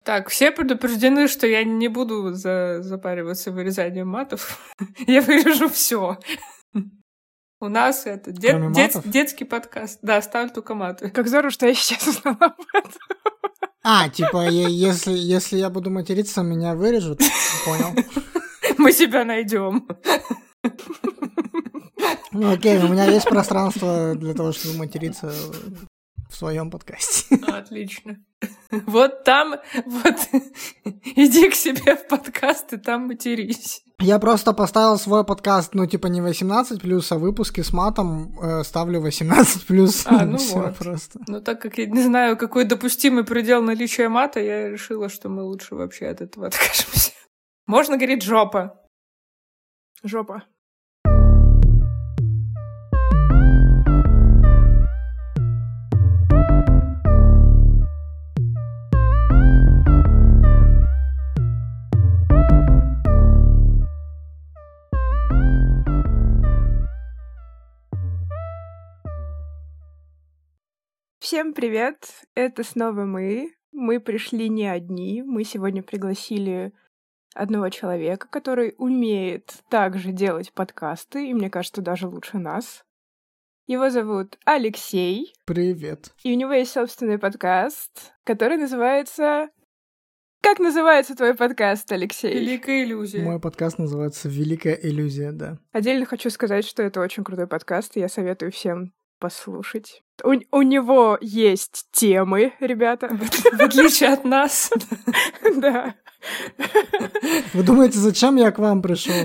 Так, все предупреждены, что я не буду запариваться вырезанием матов. Я вырежу все. У нас это детский подкаст. Да, оставлю только маты. Как здорово, что я сейчас узнала об этом. Типа, если я буду материться, меня вырежут. Понял. Мы себя найдем. Ну окей, у меня есть пространство для того, чтобы материться в своем подкасте. Отлично. Вот там, иди к себе в подкаст и там матерись. Я просто поставил свой подкаст, не 18+, а выпуски с матом ставлю 18+. Ну вот. Просто. Но так как я не знаю, какой допустимый предел наличия мата, я решила, что мы лучше вообще от этого откажемся. Можно говорить жопа. Жопа. Всем привет! Это снова мы. Мы пришли не одни. Мы сегодня пригласили одного человека, который умеет также делать подкасты, и мне кажется, даже лучше нас. Его зовут Алексей. Привет. И у него есть собственный подкаст, который называется... Как называется твой подкаст, Алексей? «Великая иллюзия». Мой подкаст называется «Великая иллюзия», да. Отдельно хочу сказать, что это очень крутой подкаст, и я советую всем послушать. У него есть темы, ребята. В отличие от нас. Да. Вы думаете, зачем я к вам пришел?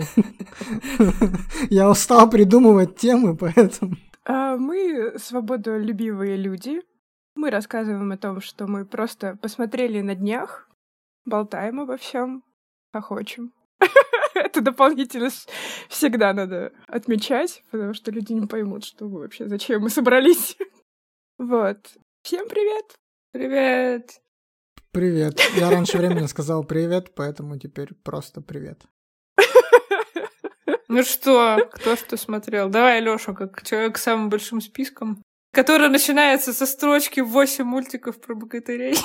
Я устал придумывать темы, поэтому... Мы свободолюбивые люди. Мы рассказываем о том, что мы просто посмотрели на днях, болтаем обо всем, хохочем. Это дополнительно всегда надо отмечать, потому что люди не поймут, что мы вообще, зачем мы собрались. Вот. Всем привет! Привет! Привет. Я раньше времени сказал привет, поэтому теперь просто привет. Ну что, кто что смотрел? Давай, Лёша, как человек с самым большим списком, который начинается со строчки 8 мультиков про богатырей.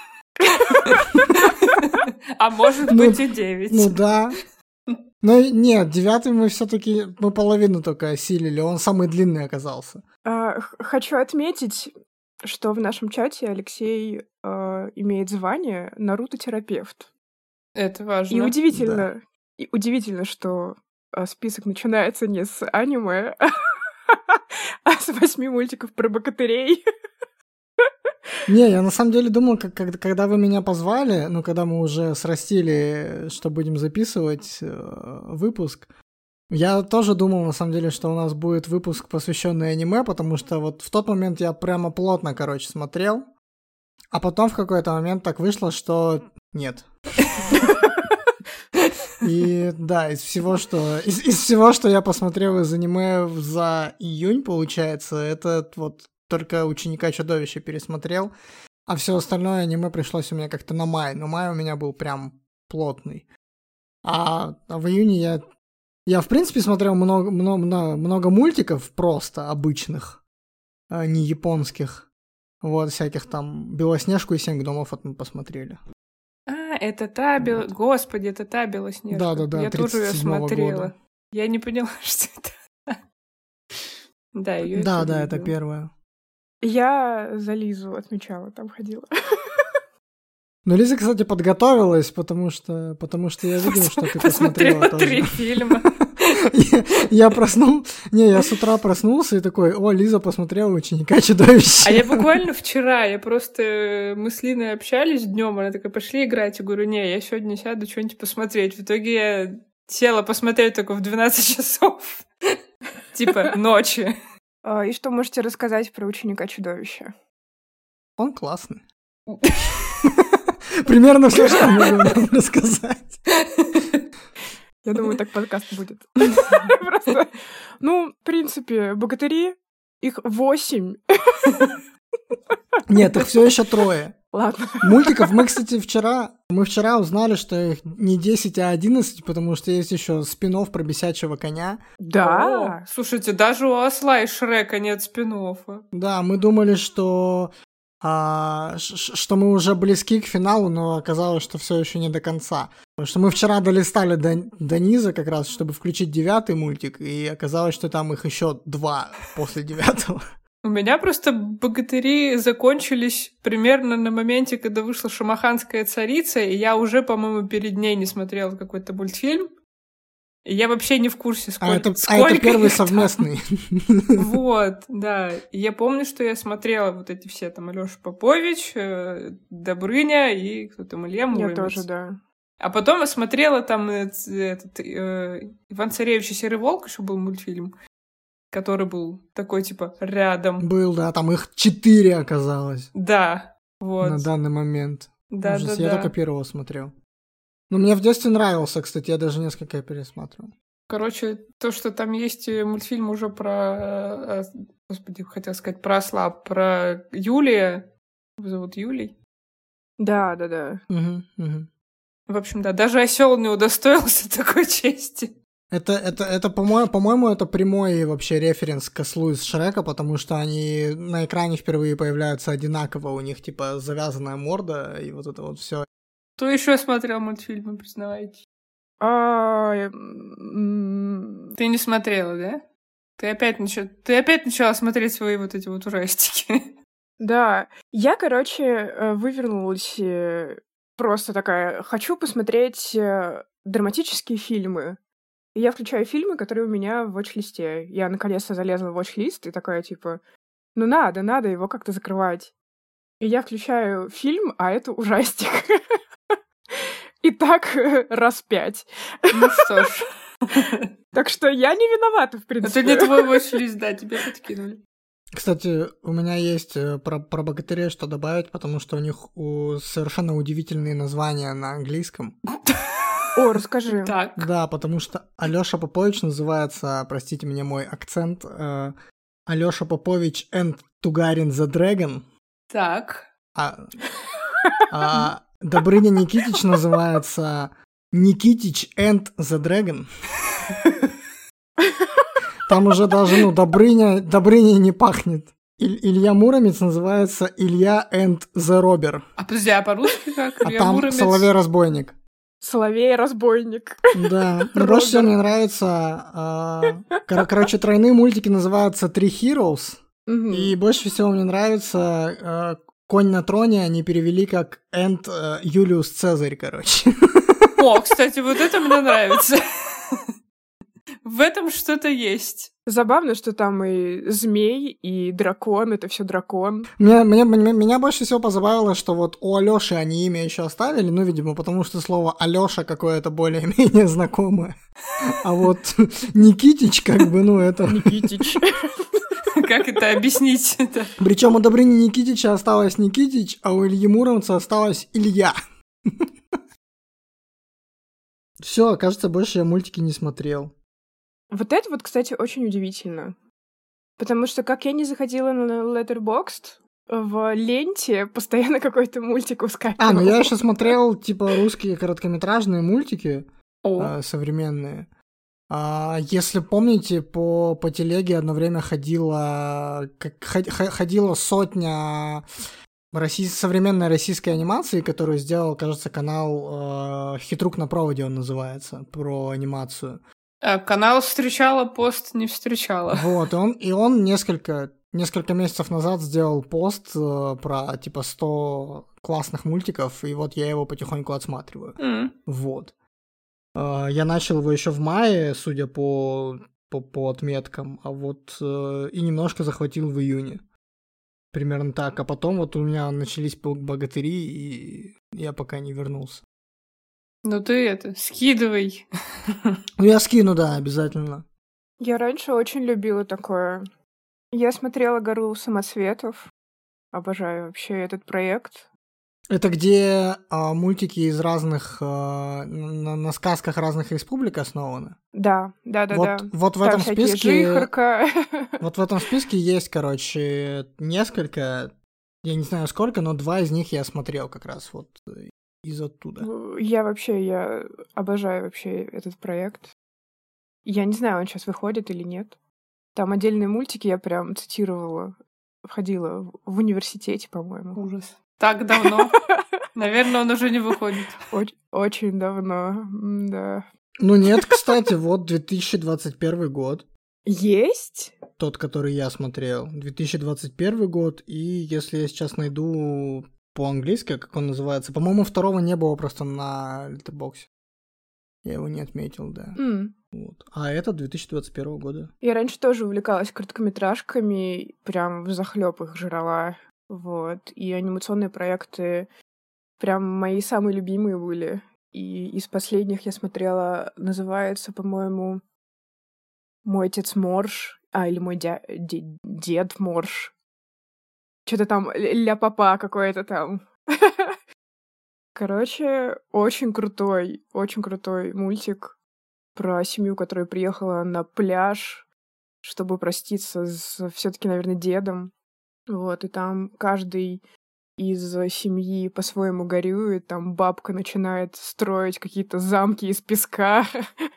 А может быть и 9. Ну да. Но нет, 9 мы все-таки половину только осилили, он самый длинный оказался. Хочу отметить, что в нашем чате Алексей имеет звание Наруто-терапевт. Это важно. И удивительно, что список начинается не с аниме, а с 8 мультиков про богатырей. Не, я на самом деле думал, когда вы меня позвали, когда мы уже срастили, что будем записывать выпуск, я тоже думал, на самом деле, что у нас будет выпуск, посвященный аниме, потому что вот в тот момент я прямо плотно, смотрел, а потом в какой-то момент так вышло, что нет. И да, из всего, что я посмотрел из аниме за июнь, получается, это вот только «Ученика чудовища» пересмотрел, а все остальное аниме пришлось у меня как-то на май. Но май у меня был прям плотный. А в июне я в принципе смотрел много мультиков просто обычных, не японских. Вот, всяких там «Белоснежку» и «Семь гномов» мы посмотрели. Это та Господи, это та Белоснежка. Да, я тоже ее смотрела. Года. Я не поняла, что это. Да, ее. Да, это первая. Я за Лизу отмечала, там ходила. Ну, Лиза, кстати, подготовилась, потому что я видел, что ты посмотрела 3 фильма. Я с утра проснулся и такой: о, Лиза посмотрела «Ученика чудовища». А я буквально вчера, мы с Линой общались днем, она такая: пошли играть. Я говорю: не, я сегодня сяду что-нибудь посмотреть. В итоге я села посмотреть только в 12 часов. Типа ночи. И что можете рассказать про «Ученика чудовища»? Он классный. Примерно все, что могу вам рассказать. Я думаю, так подкаст будет. Просто, в принципе, богатыри, их 8. Нет, их все еще 3. Ладно. Мультиков мы, кстати, вчера узнали, что их не 10, а 11, потому что есть еще спин-офф про бесячего коня. Да. Слушайте, даже у Осла и Шрека нет спин-оффа. Да, мы думали, что что мы уже близки к финалу, но оказалось, что все еще не до конца. Потому что мы вчера долистали до низа как раз, чтобы включить 9-й мультик, и оказалось, что там их еще 2 после 9-го. У меня просто «Богатыри» закончились примерно на моменте, когда вышла «Шамаханская царица», и я уже, по-моему, перед ней не смотрела какой-то мультфильм. И я вообще не в курсе, сколько это первый совместный. Вот, да. И я помню, что я смотрела вот эти все там Алёша Попович, Добрыня и кто там, Илья Муромец. Я тоже, да. А потом я смотрела там Иван-Царевич и Серый волк, еще был мультфильм, который был такой, типа, рядом. Был, да, там их 4 оказалось. Да, вот. На данный момент. Да. Я только первого смотрел. Ну, мне в детстве нравился, кстати, я даже несколько пересматривал. Короче, то, что там есть мультфильм уже про... Господи, хотел сказать про осла, про Юлия. Его зовут Юлий. Да. Угу. В общем, да, даже осел не удостоился такой чести. Это по-моему, это прямой вообще референс к ослу из Шрека, потому что они на экране впервые появляются одинаково, у них типа завязанная морда и вот это вот все. Кто еще смотрел мультфильмы, признавайтесь? Ты не смотрела, да? Ты опять начала смотреть свои вот эти вот ужастики. Да. Я, вывернулась просто такая, хочу посмотреть драматические фильмы. И я включаю фильмы, которые у меня в watch-листе. Я наконец-то залезла в watch-лист и такая, типа, ну надо его как-то закрывать. И я включаю фильм, а это ужастик. И так раз 5. Ну что ж. Так что я не виновата, в принципе. Это не твой watch-лист, да, тебе подкинули. Кстати, у меня есть про богатырей что добавить, потому что у них совершенно удивительные названия на английском. О, расскажи. Так. Да, потому что Алёша Попович называется, простите мне мой акцент, Алёша Попович and Тугарин the Dragon. Так. А Добрыня Никитич называется Никитич and the Dragon. Там уже даже, Добрыня не пахнет. Илья Муромец называется Илья and the Robber. А подожди, а по-русски как? А там Соловей-разбойник. Соловей-разбойник. Да, но больше всего мне нравится... Короче, тройные мультики называются Three Heroes. И больше всего мне нравится «Конь на троне», они перевели как «Энд Юлиус Цезарь», короче. О, кстати, вот это мне нравится. В этом что-то есть. Забавно, что там и змей, и дракон, это все дракон. Меня больше всего позабавило, что вот у Алёши они имя еще оставили, видимо, потому что слово Алёша какое-то более-менее знакомое. А вот Никитич, это... Никитич. Как это объяснить? Причем у Добрыни Никитича осталось Никитич, а у Ильи Муромца осталось Илья. Все, кажется, больше я мультики не смотрел. Вот это вот, кстати, очень удивительно. Потому что, как я не заходила на Letterboxd, в ленте постоянно какой-то мультик ускакивал. Я еще смотрел, русские короткометражные мультики современные. Если помните, по телеге одно время ходила сотня современной российской анимации, которую сделал, кажется, канал «Хитрук на проводе» он называется, про анимацию. Канал встречала, пост не встречала. Вот, и он несколько месяцев назад сделал пост про, 100 классных мультиков, и вот я его потихоньку отсматриваю. Вот. Я начал его еще в мае, судя по отметкам, а вот и немножко захватил в июне. Примерно так. А потом вот у меня начались богатыри, и я пока не вернулся. Ну ты скидывай. Я скину, да, обязательно. Я раньше очень любила такое. Я смотрела «Гору самоцветов». Обожаю вообще этот проект. Это где мультики из разных... на сказках разных республик основаны? Да. Вот в этом списке... Жихарка. Вот в этом списке есть, короче, несколько... Я не знаю сколько, но 2 из них я смотрел как раз вот из оттуда. Я обожаю вообще этот проект. Я не знаю, он сейчас выходит или нет. Там отдельные мультики я прям цитировала. входила в университете, по-моему. Ужас. Так давно. Наверное, он уже не выходит. Очень давно, да. Ну нет, кстати, вот 2021 год. Есть? Тот, который я смотрел. 2021 год, и если я сейчас найду по-английски, как он называется, по-моему, второго не было просто на Letterboxd. Я его не отметил, да. Вот. А это 2021 года. Я раньше тоже увлекалась короткометражками, прям взахлёб их жрала. Вот. И анимационные проекты прям мои самые любимые были. И из последних я смотрела, называется, по-моему, «Мой отец Морж», или «Мой дед Морж». Что-то там ля-папа какой-то там. Короче, очень крутой мультик про семью, которая приехала на пляж, чтобы проститься с все-таки, наверное, дедом. Вот, и там каждый из семьи по-своему горюет, там бабка начинает строить какие-то замки из песка.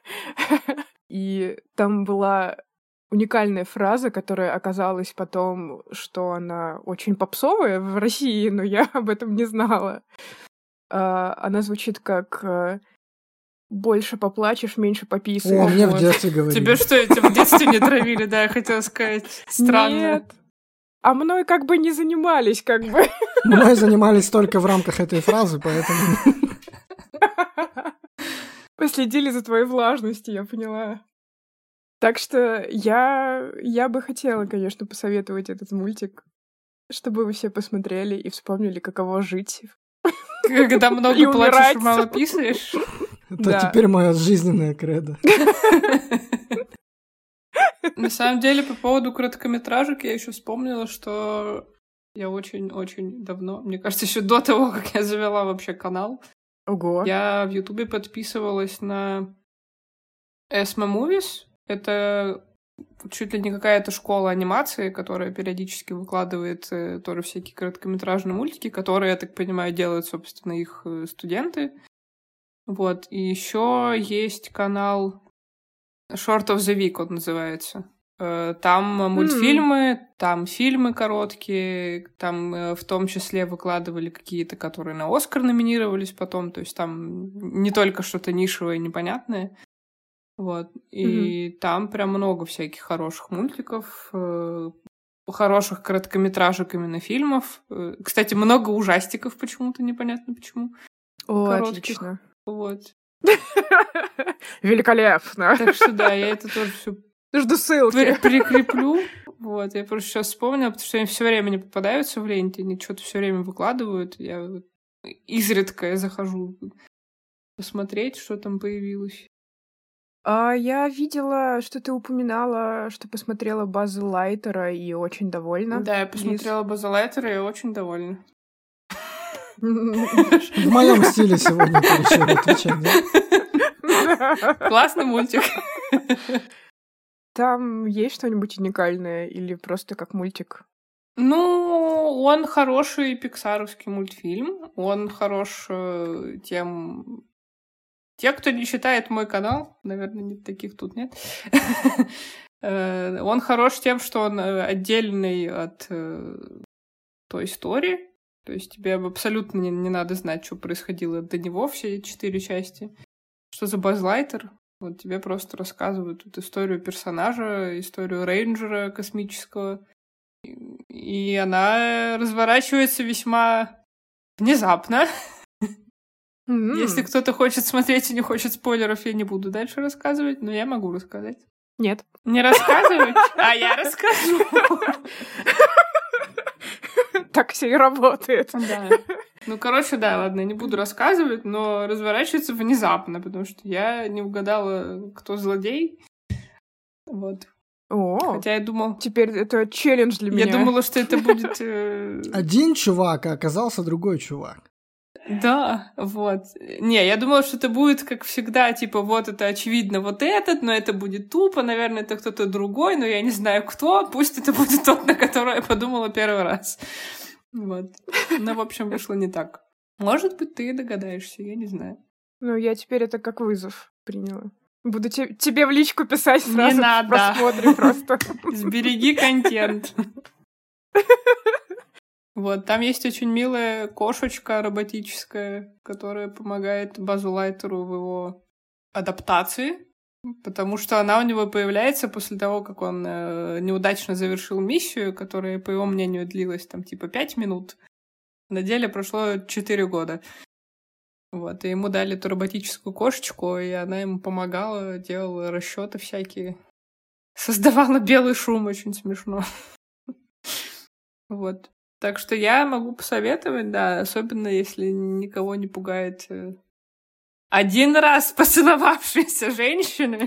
И там была уникальная фраза, которая оказалась потом, что она очень попсовая в России, но я об этом не знала. Она звучит как «больше поплачешь, меньше пописаешь». О, мне в детстве говорили. Тебе что, эти в детстве не травили, да, я хотела сказать. Странно. Нет. А мной как бы не занимались, как бы. Мной занимались только в рамках этой фразы, поэтому... Последили за твоей влажностью, я поняла. Так что я бы хотела, конечно, посоветовать этот мультик, чтобы вы все посмотрели и вспомнили, каково жить. Когда много плачешь и мало писаешь. Это теперь моя жизненная кредо. На самом деле, по поводу короткометражек я еще вспомнила, что я очень-очень давно, мне кажется, еще до того, как я завела вообще канал, Ого. я в Ютубе подписывалась на Esma Movies. Это чуть ли не какая-то школа анимации, которая периодически выкладывает тоже всякие короткометражные мультики, которые, я так понимаю, делают, собственно, их студенты. Вот. И еще есть канал Short of the Week, он называется. Там мультфильмы, там фильмы короткие, там в том числе выкладывали какие-то, которые на Оскар номинировались потом, то есть там не только что-то нишевое и непонятное. Вот. И там прям много всяких хороших мультиков, хороших короткометражек именно фильмов. Кстати, много ужастиков почему-то, непонятно почему. О, коротких. Отлично. Вот. Великолепно. Так что да, я это тоже все жду ссылки. Прикреплю. Вот, я просто сейчас вспомнила, потому что они все время не попадаются в ленте, они что-то все время выкладывают. Я изредка захожу посмотреть, что там появилось. Я видела, что ты упоминала, что посмотрела База Лайтера и очень довольна. Да, я посмотрела База Лайтера и очень довольна. В моем стиле сегодня ты решила отвечать, да? Классный мультик. Там есть что-нибудь уникальное или просто как мультик? Ну, он хороший пиксаровский мультфильм. Он хорош тем... Те, кто не читает мой канал, наверное, таких тут нет, он хорош тем, что он отдельный от той истории. То есть тебе абсолютно не надо знать, что происходило до него, все 4 части. Что за Базз Лайтер? Вот тебе просто рассказывают тут историю персонажа, историю рейнджера космического. И она разворачивается весьма внезапно. Если кто-то хочет смотреть и не хочет спойлеров, я не буду дальше рассказывать, но я могу рассказать. Нет. Не рассказывать? А я расскажу. Так все и работает. Да. Ну, короче, да, ладно, не буду рассказывать, но разворачивается внезапно, потому что я не угадала, кто злодей. Вот. Хотя я думал... Теперь это челлендж для меня. Я думала, что это будет... Один чувак, а оказался другой чувак. Да, вот. Не, я думала, что это будет, как всегда, типа, вот это очевидно вот этот, но это будет тупо, наверное, это кто-то другой, но я не знаю кто, пусть это будет тот, на которого я подумала первый раз. Вот. Но, в общем, вышло не так. Может быть, ты догадаешься, я не знаю. Ну, я теперь это как вызов приняла. Буду тебе в личку писать сразу. Не надо. Просмотре просто. Сбереги контент. Вот, там есть очень милая кошечка роботическая, которая помогает Базу Лайтеру в его адаптации, потому что она у него появляется после того, как он неудачно завершил миссию, которая, по его мнению, длилась там типа 5 минут. На деле прошло 4 года. Вот, и ему дали эту роботическую кошечку, и она ему помогала, делала расчеты всякие. Создавала белый шум, очень смешно. Вот. Так что я могу посоветовать, да, особенно если никого не пугает один раз поцеловавшиеся женщины.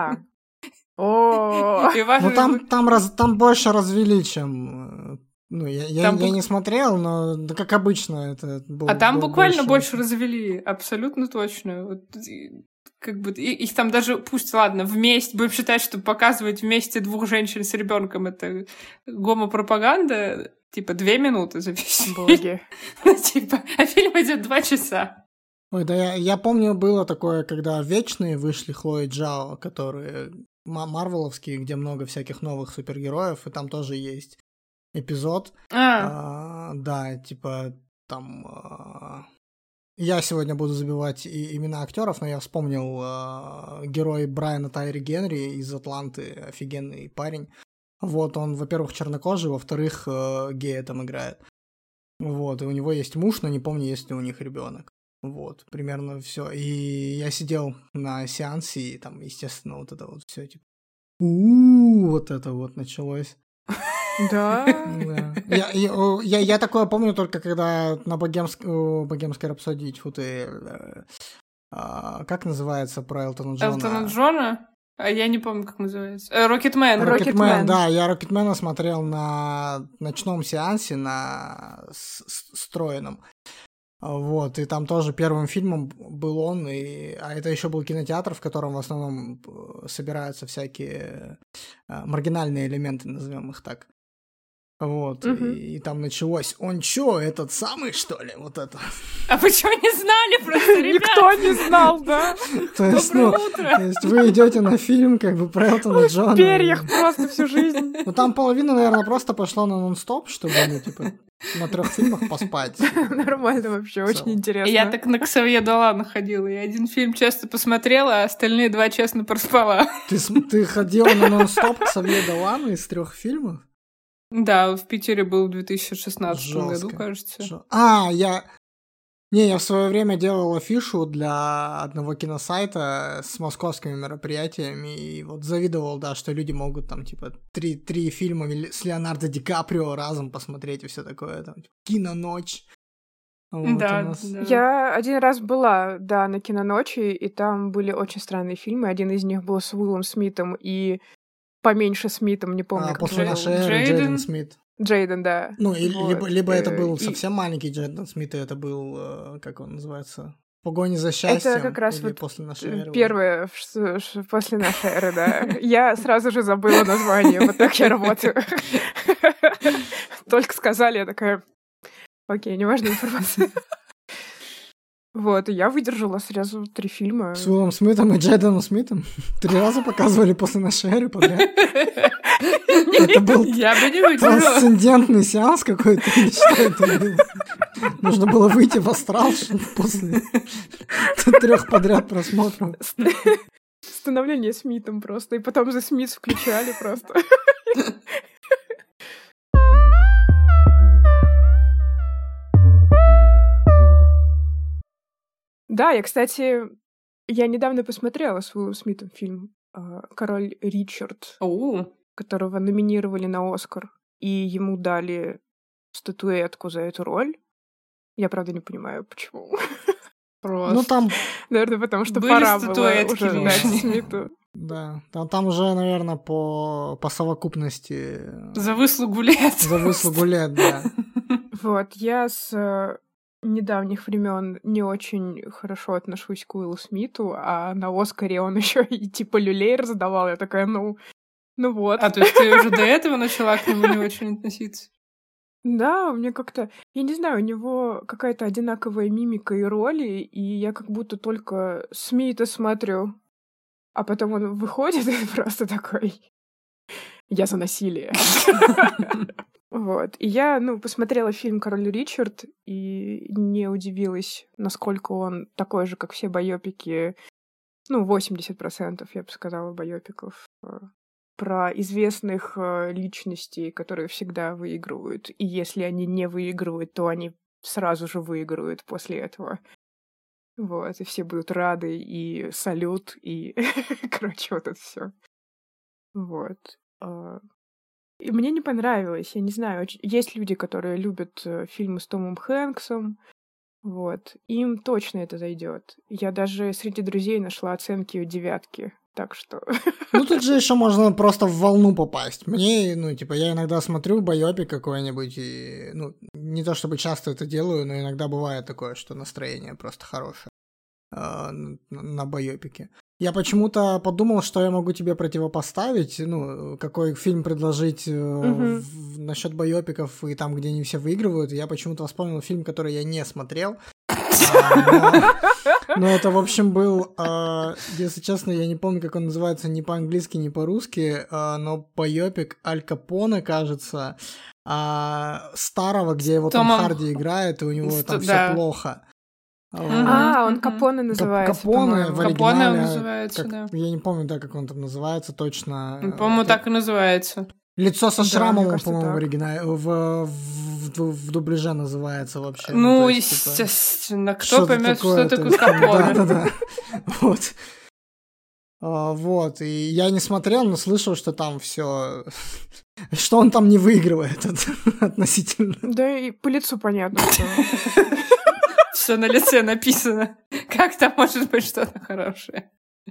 Там больше развели, чем... Ну, я не смотрел, но как обычно это было. А там буквально больше развели, абсолютно точно. Вот, как бы их там даже, пусть, ладно, вместе, будем считать, что показывать вместе двух женщин с ребенком это гомопропаганда, типа 2 минуты за весь фильм. Ну, типа, а фильм идет 2 часа. Ой, да я помню, было такое, когда «Вечные» вышли, Хлои Джао, которые марвеловские, где много всяких новых супергероев, и там тоже есть эпизод. Да, типа, там... Я сегодня буду забивать имена актеров, но я вспомнил герой Брайана Тайри Генри из «Атланты», офигенный парень. Вот, он, во-первых, чернокожий, во-вторых, гея там играет. Вот, и у него есть муж, но не помню, есть ли у них ребенок. Вот, примерно все. И я сидел на сеансе, и там, естественно, вот это вот все типа... Вот это вот началось. Да? Я такое помню только когда на богемской рапсодии, как называется про Элтона Джона? Элтона Джона? А я не помню, как называется. Рокетмен. Рокетмен, да. Я Рокетмена смотрел на ночном сеансе, на встроенном. Вот, и там тоже первым фильмом был он, а это еще был кинотеатр, в котором в основном собираются всякие маргинальные элементы, назовем их так. Вот, и там началось, он чё, этот самый, что ли, вот это? А вы чё не знали просто, ребят? Никто не знал, да? То есть вы идете на фильм, как бы, про Элтона Джона. В перьях просто всю жизнь. Ну, там половина, наверное, просто пошла на нон-стоп, чтобы, ну, типа, на 3 фильмах поспать. Нормально вообще, очень интересно. Я так на Ксавье Долана ходила. Я один фильм честно посмотрела, а остальные 2 честно проспала. Ты ходила на нон-стоп Ксавье Долана из 3 фильмов? Да, в Питере был в 2016 году, кажется. Я в свое время делал афишу для одного киносайта с московскими мероприятиями, и вот завидовал, да, что люди могут там, типа, 3 фильма с Леонардо Ди Каприо разом посмотреть и все такое, там, типа, киноночь. Вот, да. Я один раз была, да, на киноночи, и там были очень странные фильмы. Один из них был с Уиллом Смитом и поменьше Смитом, не помню, как после нашей эры Джейден Смит. Джейден, да. Ну, вот. либо это был совсем маленький Джейден Смит, и это был, как он называется, «Погоня за счастьем». Это как раз вот после нашей эры. Первое, после нашей эры, да. Я сразу же забыла название, вот так я работаю. Только сказали, я такая, окей, неважная информация. Вот, и я выдержала сразу 3 фильма. С Уиллом Смитом и Джейденом Смитом? 3 раза показывали после нашей эры подряд? Это был трансцендентный сеанс какой-то, или что это было? Нужно было выйти в астрал после 3 подряд просмотров. Становление Смитом просто, и потом за Смит включали просто. Да, я недавно посмотрела с Уиллом Смитом фильм «Король Ричард», которого номинировали на «Оскар», и ему дали статуэтку за эту роль. Я, правда, не понимаю, почему. Просто. Ну, там... Наверное, потому что пора было уже дать Смиту. Да, там уже, наверное, по совокупности... За выслугу лет. За выслугу лет, да. Вот, я с недавних времен не очень хорошо отношусь к Уиллу Смиту, а на «Оскаре» он еще и типа люлей раздавал. Я такая, ну вот. А то есть ты уже до этого начала к нему не очень относиться? Да, мне как-то... Я не знаю, у него какая-то одинаковая мимика и роли, и я как будто только Смита смотрю. А потом он выходит и просто такой... Я за насилие. Вот. И я, посмотрела фильм «Король Ричард» и не удивилась, насколько он такой же, как все байопики, 80%, я бы сказала, байопиков про известных личностей, которые всегда выигрывают. И если они не выигрывают, то они сразу же выигрывают после этого. Вот, и все будут рады, и салют, и, короче, вот это все. Вот. И мне не понравилось, я не знаю, есть люди, которые любят фильмы с Томом Хэнксом, вот, им точно это зайдет. Я даже среди друзей нашла оценки 9, так что... Тут же еще можно просто в волну попасть. Мне, я иногда смотрю байопик какой-нибудь, и, не то чтобы часто это делаю, но иногда бывает такое, что настроение просто хорошее на байопике. Я почему-то подумал, что я могу тебе противопоставить, какой фильм предложить насчет байопиков и там, где они все выигрывают. Я почему-то вспомнил фильм, который я не смотрел. Но это, в общем, был, если честно, я не помню, как он называется, ни по-английски, ни по-русски, но байопик Аль Капоне, кажется, старого, где его Том Харди играет, и у него там все плохо. Он Капоне называется. Капоне в оригинале. Капоне называется, да. Я не помню, как он там называется точно. По-моему, так и называется. Лицо со шрамом, по-моему, в оригинале, в дубляже называется вообще. Естественно. Кто поймет, что такое Капоне? Да. Вот. Вот. И я не смотрел, но слышал, что там все, что он там не выигрывает относительно. Да и по лицу понятно, что... Все на лице написано. Как там может быть что-то хорошее?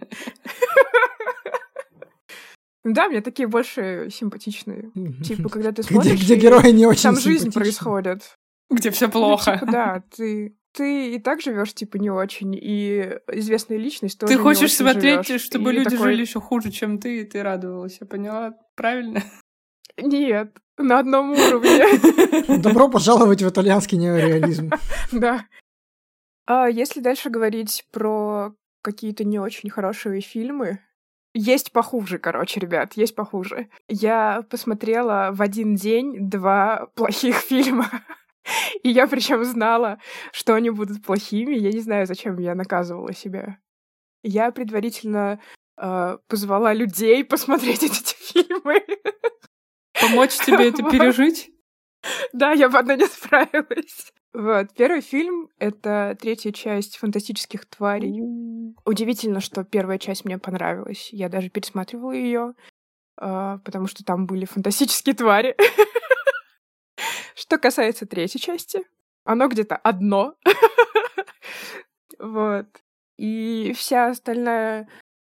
Да, мне такие больше симпатичные. Типа, когда ты смотришь... Где герои не очень там жизнь происходит. Где все плохо. Да, ты и так живешь типа не очень, и известная личность тоже. Ты хочешь смотреть, живёшь, чтобы люди жили еще хуже, чем ты, и ты радовалась. Я поняла правильно? Нет, на одном уровне. Добро пожаловать в итальянский неореализм. Да. А если дальше говорить про какие-то не очень хорошие фильмы, есть похуже, ребят, есть похуже. Я посмотрела в один день 2 плохих фильма. И я причем знала, что они будут плохими. Я не знаю, зачем я наказывала себя. Я предварительно позвала людей посмотреть эти фильмы. Помочь тебе это пережить? Да, я бы одна не справилась. Вот. Первый фильм — это 3-я часть «Фантастических тварей». Удивительно, что 1-я часть мне понравилась. Я даже пересматривала ее, потому что там были фантастические твари. Что касается 3-й части, оно где-то одно. Вот. И вся остальная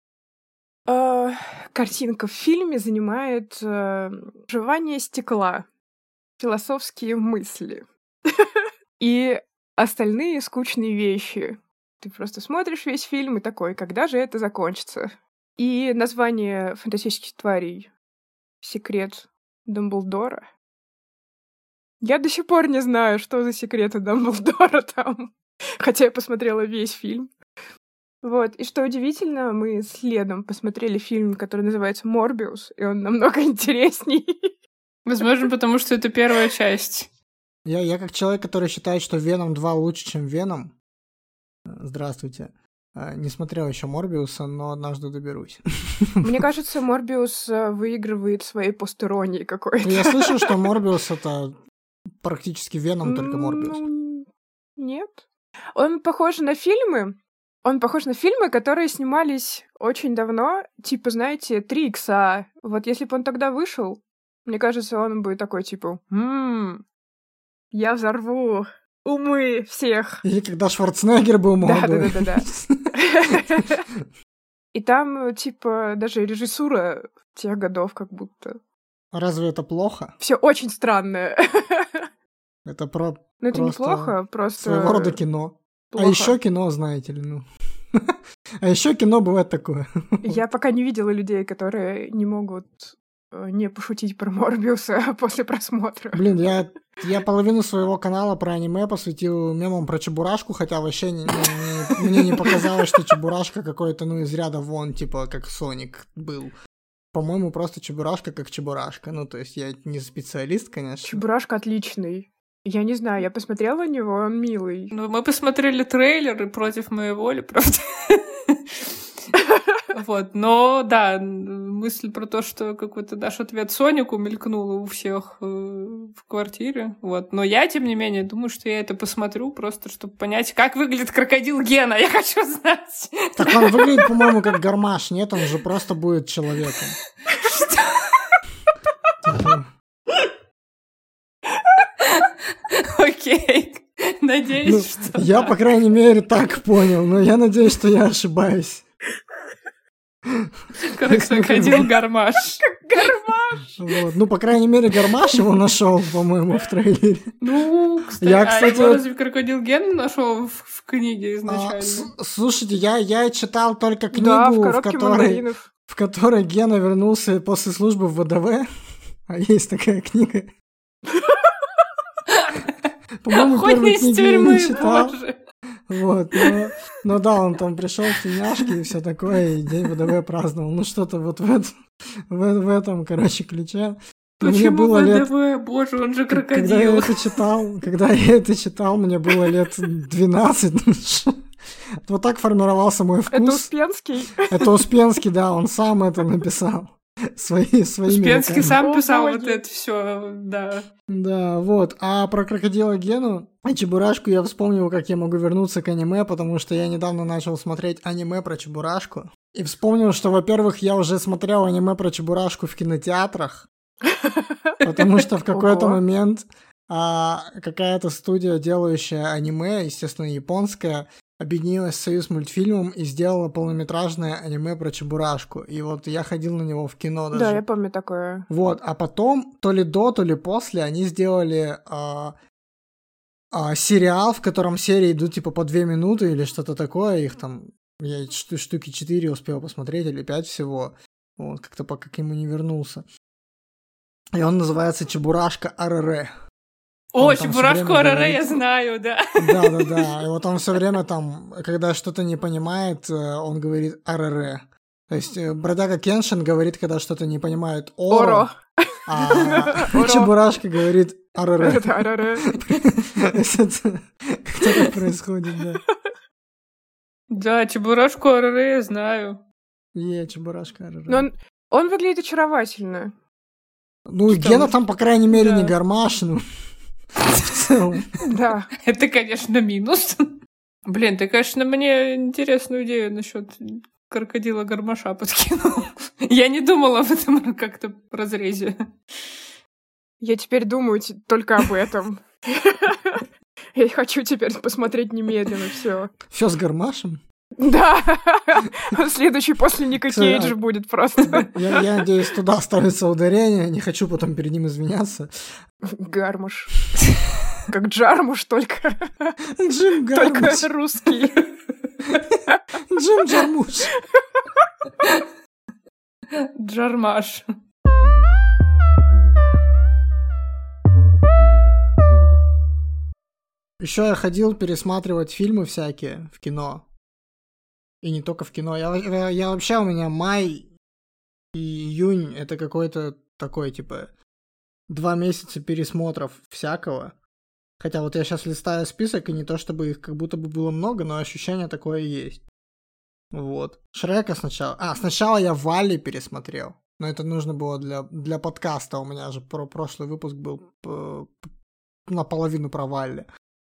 картинка в фильме занимает жевание стекла, философские мысли и остальные скучные вещи. Ты просто смотришь весь фильм и такой, когда же это закончится? И название «Фантастических тварей» — «Секрет Дамблдора». Я до сих пор не знаю, что за секреты Дамблдора там, хотя я посмотрела весь фильм. Вот, и что удивительно, мы следом посмотрели фильм, который называется «Морбиус», и он намного интересней. Возможно, потому что это 1-я часть. Я как человек, который считает, что «Веном 2» лучше, чем «Веном», здравствуйте, не смотрел еще «Морбиуса», но однажды доберусь. Мне кажется, «Морбиус» выигрывает своей постиронией какой-то. Я слышал, что «Морбиус» — это практически «Веном», только «Морбиус». Нет. Он похож на фильмы, которые снимались очень давно, типа, знаете, 3 икса. Вот если бы он тогда вышел, мне кажется, он бы такой, типа, я взорву умы всех. Или когда Шварценеггер был молодой. Да. И там, типа, даже режиссура тех годов как будто. Разве это плохо? Все очень странное. Это про... Ну, это неплохо, просто... Своего рода кино. Плохо. А еще кино, знаете ли, А еще кино бывает такое. Я пока не видела людей, которые не могут не пошутить про Морбиуса после просмотра. Блин, я половину своего канала про аниме посвятил мемам про Чебурашку, хотя вообще мне не показалось, что Чебурашка какой-то, из ряда вон, типа, как Соник был. по-моему, просто Чебурашка как Чебурашка. Ну, то есть я не специалист, конечно. Чебурашка отличный. Я не знаю, я посмотрела на него, он милый. Ну, мы посмотрели трейлер и против моей воли, правда. Вот, но да, мысль про то, что какой-то наш ответ Сонику мелькнула у всех в квартире. Вот. Но я, тем не менее, думаю, что я это посмотрю, просто чтобы понять, как выглядит крокодил Гена. Я хочу знать. Так он выглядит, по-моему, как Гармаш, нет? Он же просто будет человеком. Окей. Надеюсь, что... Я, по крайней мере, так понял, но я надеюсь, что я ошибаюсь. Крокодил Гармаш. Гармаш! Вот. Ну, по крайней мере, Гармаш его нашел, по-моему, в трейлере. Ну, кстати, его разве крокодил Ген нашел в книге изначально? Слушайте, я читал только книгу, в которой Гена вернулся после службы в ВДВ. А есть такая книга. По-моему, первой книги я не читал. Вот, но да, он там пришел в тельняшки и все такое, и день ВДВ праздновал. Ну, что-то вот в этом, короче, ключе. Почему ВДВ? Боже, он же крокодил. Когда я это читал, мне было лет 12. Вот так формировался мой вкус. Это Успенский? Это Успенский, да, он сам это написал. Своими Успенский руками. сам писал вот это все, да. Да, вот. А про крокодила Гену и Чебурашку я вспомнил, как я могу вернуться к аниме, потому что я недавно начал смотреть аниме про Чебурашку. И вспомнил, что, во-первых, я уже смотрел аниме про Чебурашку в кинотеатрах, потому что в какой-то момент какая-то студия, делающая аниме, естественно, японская, объединилась с Союзмультфильмом и сделала полнометражное аниме про Чебурашку. И вот я ходил на него в кино даже. Да, я помню такое. Вот, а потом, то ли до, то ли после, они сделали сериал, в котором серии идут типа по 2 минуты или что-то такое. Их там, я штуки 4 успел посмотреть или 5 всего. Вот, как-то пока к нему не вернулся. И он называется «Чебурашка АРР». О, Чебурашку АРР я знаю, да. Да. И вот он все время там, когда что-то не понимает, он говорит АРР. То есть Бродяга Кеншин говорит, когда что-то не понимает, Оро. А Чебурашка говорит АРР. Как-то так происходит, да. Да, Чебурашку АРР я знаю. Чебурашка АРР. Но он выглядит очаровательно. Ну, Гена там, по крайней мере, не Гармаш, ну. В целом. Да. Это, конечно, минус. Блин, ты, конечно, мне интересную идею насчет крокодила Гармаша подкинул. Я не думала об этом как-то в разрезе. Я теперь думаю только об этом. Я хочу теперь посмотреть немедленно все. Все с Гармашем? Да. Следующий после Ника Кейджа будет просто. Я надеюсь, туда ставится ударение. Не хочу потом перед ним извиняться. Гармаш. Как Джармуш, только... Джим Гармуш. Только русский. Джим Джармуш. Джармаш. Еще я ходил пересматривать фильмы всякие в кино. И не только в кино. Я вообще, у меня май и июнь — это какой-то такой, типа, 2 месяца пересмотров всякого. Хотя вот я сейчас листаю список, и не то чтобы их как будто бы было много, но ощущение такое есть. Вот. Шрека сначала. Сначала я Валли пересмотрел. Но это нужно было для подкаста. У меня же прошлый выпуск был наполовину про Валли.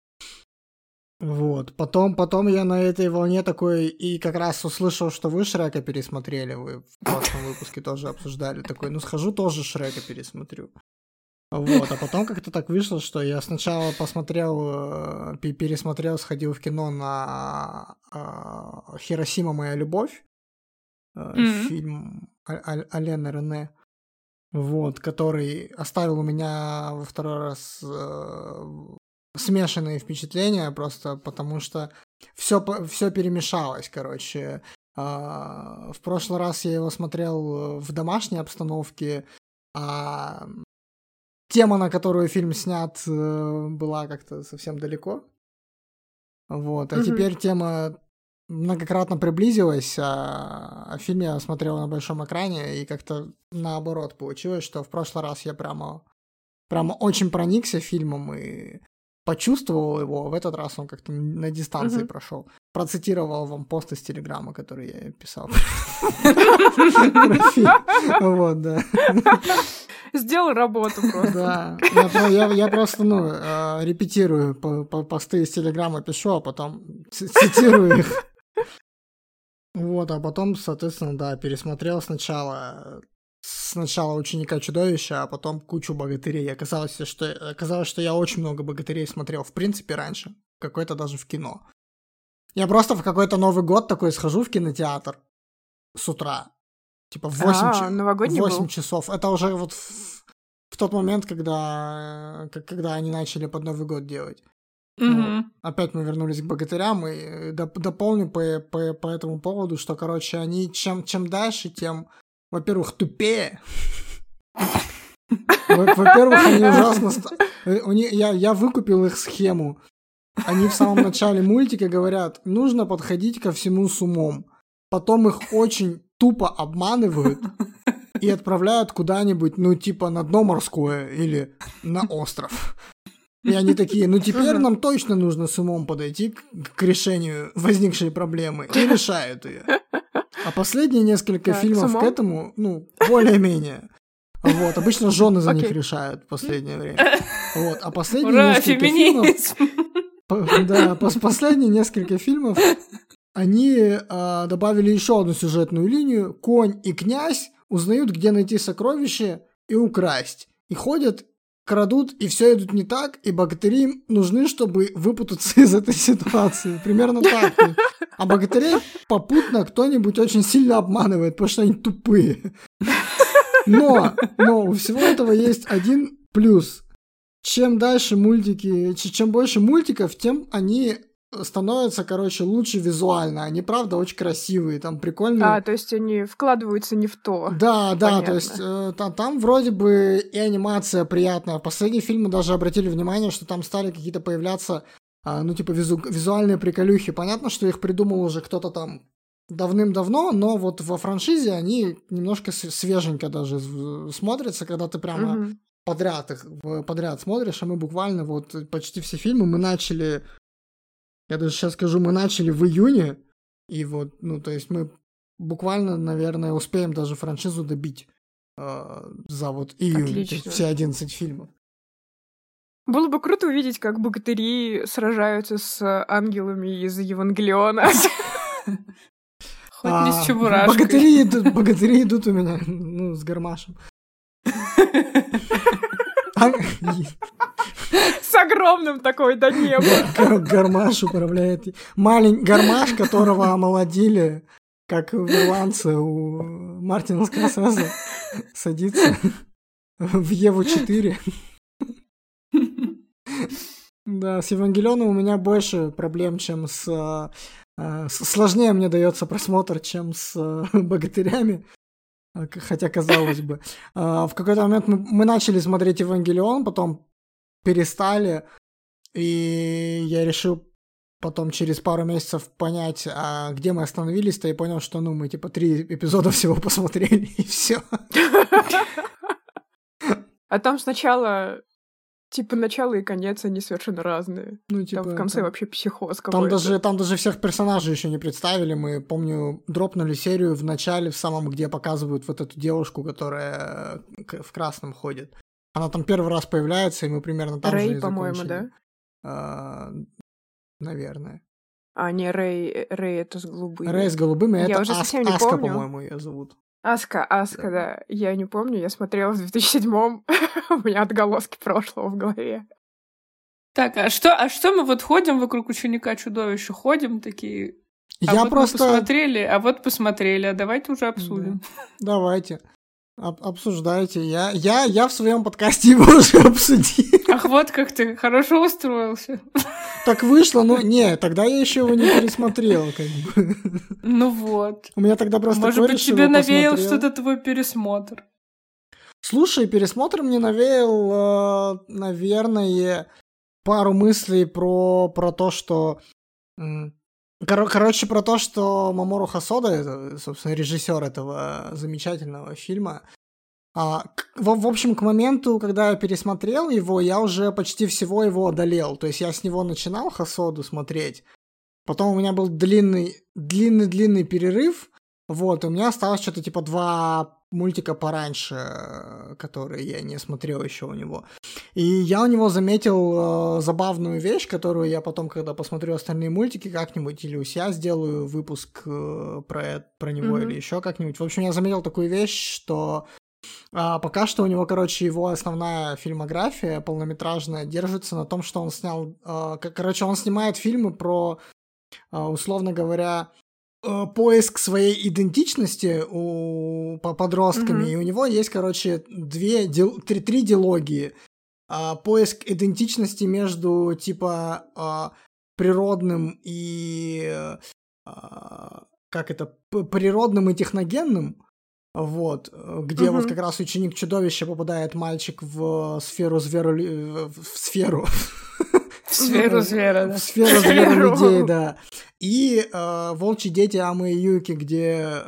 Вот. Потом я на этой волне такой и как раз услышал, что вы Шрека пересмотрели. Вы в прошлом выпуске тоже обсуждали. Такой, ну схожу тоже Шрека пересмотрю. Вот. А потом как-то так вышло, что я сначала пересмотрел, сходил в кино на «Хиросима. Моя любовь». Фильм Алены Рене. Вот. Который оставил у меня во второй раз... смешанные впечатления, просто потому что все перемешалось, короче. В прошлый раз я его смотрел в домашней обстановке, а тема, на которую фильм снят, была как-то совсем далеко. Вот. А теперь тема многократно приблизилась, а фильм я смотрел на большом экране, и как-то наоборот получилось, что в прошлый раз я прямо очень проникся фильмом и почувствовал его, а в этот раз он как-то на дистанции прошел. Процитировал вам пост из Телеграма, который я писал. Вот, да. Сделал работу просто. Да, я просто, репетирую посты из Телеграма, пишу, а потом цитирую их. Вот, а потом, соответственно, да, пересмотрел сначала «Ученика-чудовища», а потом кучу «Богатырей». Оказалось, что я очень много «Богатырей» смотрел, в принципе, раньше. Какой-то даже в кино. Я просто в какой-то Новый год такой схожу в кинотеатр с утра. Типа в 8 часов. Это уже вот в тот момент, когда они начали под Новый год делать. Вот. Опять мы вернулись к «Богатырям», и дополню по этому поводу, что, короче, они чем дальше, тем, во-первых, тупее. Во-первых, они ужасно... Я выкупил их схему. Они в самом начале мультика говорят, нужно подходить ко всему с умом. Потом их очень тупо обманывают и отправляют куда-нибудь, на дно морское или на остров. И они такие, теперь нам точно нужно с умом подойти к решению возникшей проблемы. И решают ее. А последние несколько фильмов к этому, более-менее. Вот, обычно жены за них решают в последнее время. Вот, а последние несколько фильмов... Да, последние несколько фильмов они добавили еще одну сюжетную линию. Конь и князь узнают, где найти сокровище и украсть. И ходят, крадут, и все идут не так, и богатыри нужны, чтобы выпутаться из этой ситуации. Примерно так. А богатырей попутно кто-нибудь очень сильно обманывает, потому что они тупые. Но у всего этого есть один плюс. Чем дальше мультики, чем больше мультиков, тем они становятся, лучше визуально. Они, правда, очень красивые, там прикольные. То есть они вкладываются не в то. Да, то есть там вроде бы и анимация приятная. В последние фильмы даже обратили внимание, что там стали какие-то появляться, визуальные приколюхи. Понятно, что их придумал уже кто-то там давным-давно, но вот во франшизе они немножко свеженько даже смотрятся, когда ты прямо... подряд смотришь, а мы буквально вот почти все фильмы мы начали в июне, и вот, то есть мы буквально, наверное, успеем даже франшизу добить за вот июнь, то есть все 11 фильмов. Было бы круто увидеть, как богатыри сражаются с ангелами из Евангелиона. Хоть не с чебурашкой. Богатыри идут у меня, с гармашем. С огромным такой до неба. Гармаш управляет. Гармаш, которого омолодили, как в «Ирландце» у Мартина Скорсезе, садится в Еву-4. Да, с Евангелионом у меня больше проблем, чем сложнее мне дается просмотр, чем с богатырями. Хотя, казалось бы. В какой-то момент мы начали смотреть «Евангелион», потом перестали, и я решил потом через пару месяцев понять, где мы остановились-то, и понял, что, мы 3 эпизода всего посмотрели, и все. А там сначала... начало и конец, они совершенно разные. Там в конце вообще психоз какой-то. Там даже всех персонажей еще не представили. Мы, помню, дропнули серию в начале, в самом, где показывают вот эту девушку, которая в красном ходит. Она там первый раз появляется, и мы примерно там же и закончили. Рэй, по-моему, да? Наверное. Не, Рэй это с голубыми. Рэй с голубыми, я это уже совсем не Аска, помню. по-моему, ее зовут. Аска, да. Я не помню, я смотрела в 2007-м. У меня отголоски прошлого в голове. Так, а что мы вот ходим вокруг «Ученика-чудовища», ходим такие... Я мы посмотрели, а давайте уже обсудим. Да. Давайте. Обсуждайте. Я в своем подкасте его уже обсудил. Ах, вот как ты хорошо устроился. Так вышло, тогда я еще его не пересмотрел, Вот. У меня тогда просто Может быть, тебе навеял что-то твой пересмотр. Слушай, пересмотр мне навеял, наверное, пару мыслей про то, что Короче, про то, что Мамору Хосода, это, собственно, режиссер этого замечательного фильма, в общем, к моменту, когда я пересмотрел его, я уже почти всего его одолел. То есть я с него начинал Хосоду смотреть, потом у меня был длинный перерыв, вот, и у меня осталось что-то типа 2 мультика пораньше, которые я не смотрел еще у него. И я у него заметил забавную вещь, которую я потом, когда посмотрю остальные мультики как-нибудь, или у себя сделаю выпуск про него, или еще как-нибудь. В общем, я заметил такую вещь, что пока что у него, короче, его основная фильмография полнометражная держится на том, что он снял... Короче, он снимает фильмы про, условно говоря, поиск своей идентичности по подростками, и у него есть, короче, 3 дилогии. Поиск идентичности между, типа, природным и... природным и техногенным, вот, где вот как раз ученик чудовища попадает мальчик в сферу зверя, В сферу зверя, да. В сферу зверолюдей, да. И «Волчьи дети» Амы и Юки, где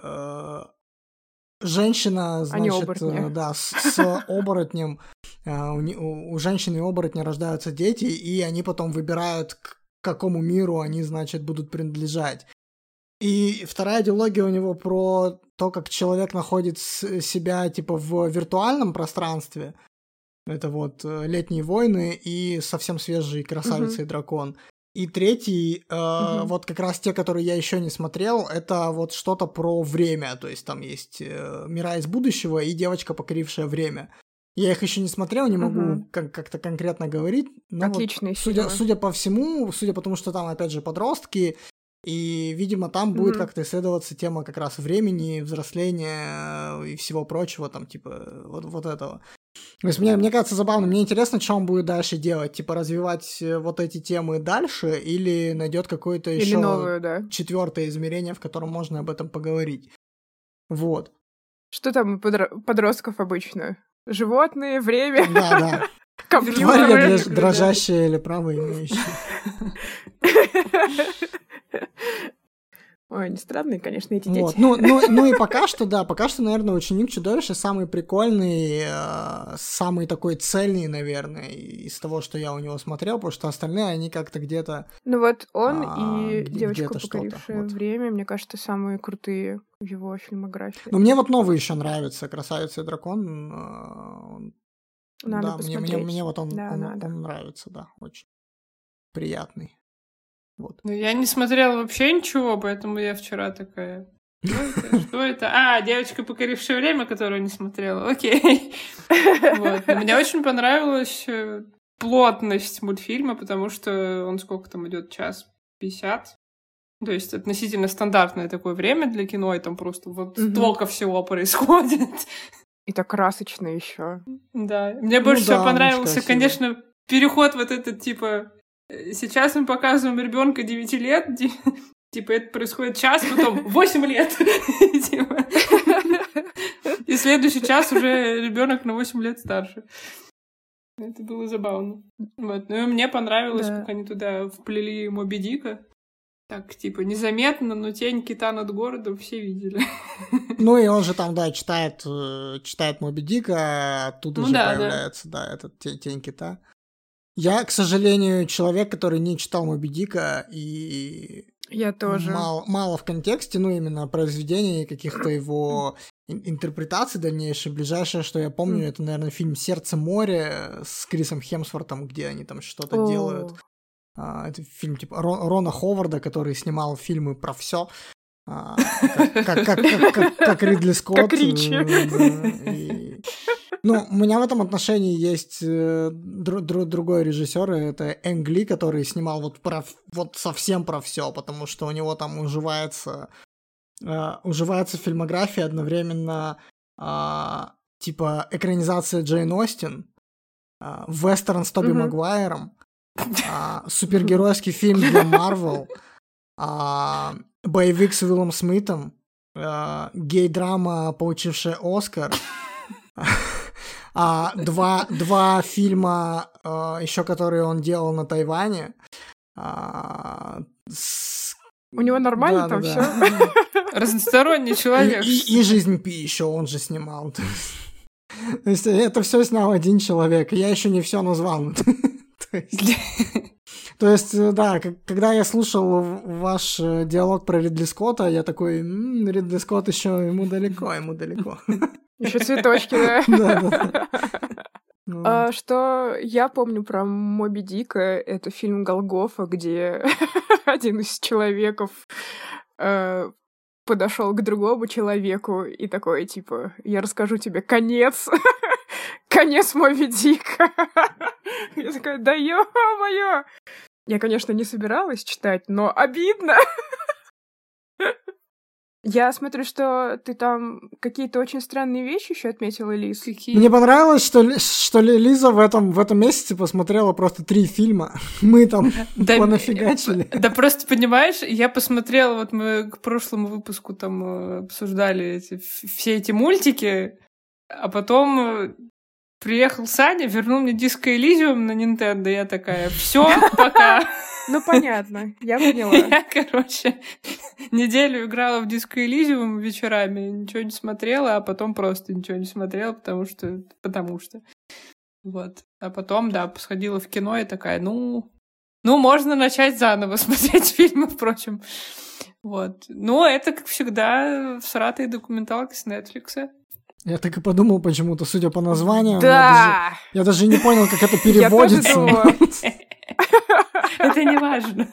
женщина, значит, да, с оборотнем, у женщины и оборотня рождаются дети, и они потом выбирают, к какому миру они, значит, будут принадлежать. И вторая диалогия у него про то, как человек находит себя, типа, в виртуальном пространстве. Это вот «Летние войны» и совсем свежий «Красавица и дракон». И третий, вот как раз те, которые я еще не смотрел, это вот что-то про время. То есть там есть «Мира из будущего» и «Девочка, покорившая время». Я их еще не смотрел, не могу как-то конкретно говорить. Но отличные вот, судя по всему, судя по тому, что там, опять же, подростки, и, видимо, там будет как-то исследоваться тема как раз времени, взросления и всего прочего, там, типа, вот этого. То есть мне кажется забавно, мне интересно, что он будет дальше делать, типа развивать вот эти темы дальше или найдет какое-то еще новую, да, 4-е измерение, в котором можно об этом поговорить. Вот. Что там у подростков обычно? Животные, время? Да. Компьютеры. Дрожащие или правоимеющие. Ой, они странные, конечно, эти дети. Вот. Ну и пока что, наверное, «Ученик чудовища» самый прикольный, самый такой цельный, наверное, из того, что я у него смотрел, потому что остальные, они как-то где-то... Ну вот он и «Девочка, покорившая время», мне кажется, самые крутые в его фильмографии. Ну мне вот новый еще нравится «Красавица и дракон». Надо да, посмотреть. мне вот он нравится, да, очень приятный. Вот. Ну, я не смотрела вообще ничего, поэтому я вчера такая... Что это? «Девочка, покорившая время», которую не смотрела. Окей. Вот. Мне очень понравилась плотность мультфильма, потому что он сколько там идет? 1:50. То есть относительно стандартное такое время для кино, и там просто вот столько всего происходит. И так красочно еще. Да. Мне больше всего понравился, конечно, переход вот этот, типа... Сейчас мы показываем ребенка 9 лет, типа это происходит час, потом 8 лет. И следующий час уже ребенок на 8 лет старше. Это было забавно. Вот. Ну и мне понравилось, как они туда вплели Моби Дика. Так, типа, незаметно, но тень кита над городом все видели. Ну и он же там, да, читает Моби Дика, оттуда же появляется, да, этот тень кита. Я, к сожалению, человек, который не читал Моби Дика, и я тоже. Мало в контексте, ну, именно произведения и каких-то его интерпретаций дальнейших. Ближайшее, что я помню, это, наверное, фильм «Сердце моря» с Крисом Хемсвортом, где они там что-то делают. Это фильм типа Рона Ховарда, который снимал фильмы про все. Как Ридли Скотт. Как Ричи. Ну, у меня в этом отношении есть другой режиссер, это Энг Ли, который снимал вот совсем про все, потому что у него там уживается фильмография одновременно типа экранизация Джейн Остин, вестерн с Тоби Магуайром, супергеройский фильм для Марвел, боевик с Уиллом Смитом, гей-драма, получившая Оскар, два фильма еще, которые он делал на Тайване, У него нормально там все. Разносторонний человек. И «Жизнь Пи» еще он же снимал. То есть это все снял один человек. Я еще не все назвал. То есть, да, когда я слушал ваш диалог про Ридли Скотта, я такой, Ридли Скотт еще ему далеко. Еще цветочки, да? Да. Что я помню про Моби Дика, это фильм Голгофа, где один из человеков подошел к другому человеку и такой, типа, я расскажу тебе конец. Конец Моби Дика. Я такая, да ё-моё! Я, конечно, не собиралась читать, но обидно. Я смотрю, что ты там какие-то очень странные вещи еще отметила, Лиз. Какие? Мне понравилось, что Лиза в этом месяце посмотрела просто 3 фильма. Мы там понафигачили. Да просто, понимаешь, я посмотрела, вот мы к прошлому выпуску там обсуждали все эти мультики, а потом приехал Саня, вернул мне Disco Elysium на Nintendo, я такая, все, пока. Ну, понятно, я поняла. Я, короче, неделю играла в Disco Elysium вечерами, ничего не смотрела, а потом просто ничего не смотрела, потому что. Вот. А потом, да, сходила в кино и такая, ну, можно начать заново смотреть фильмы, впрочем. Вот. Но это, как всегда, всратые документалки с Netflix. Я так и подумал почему-то, судя по названию. Да! Я даже не понял, как это переводится. Это не важно.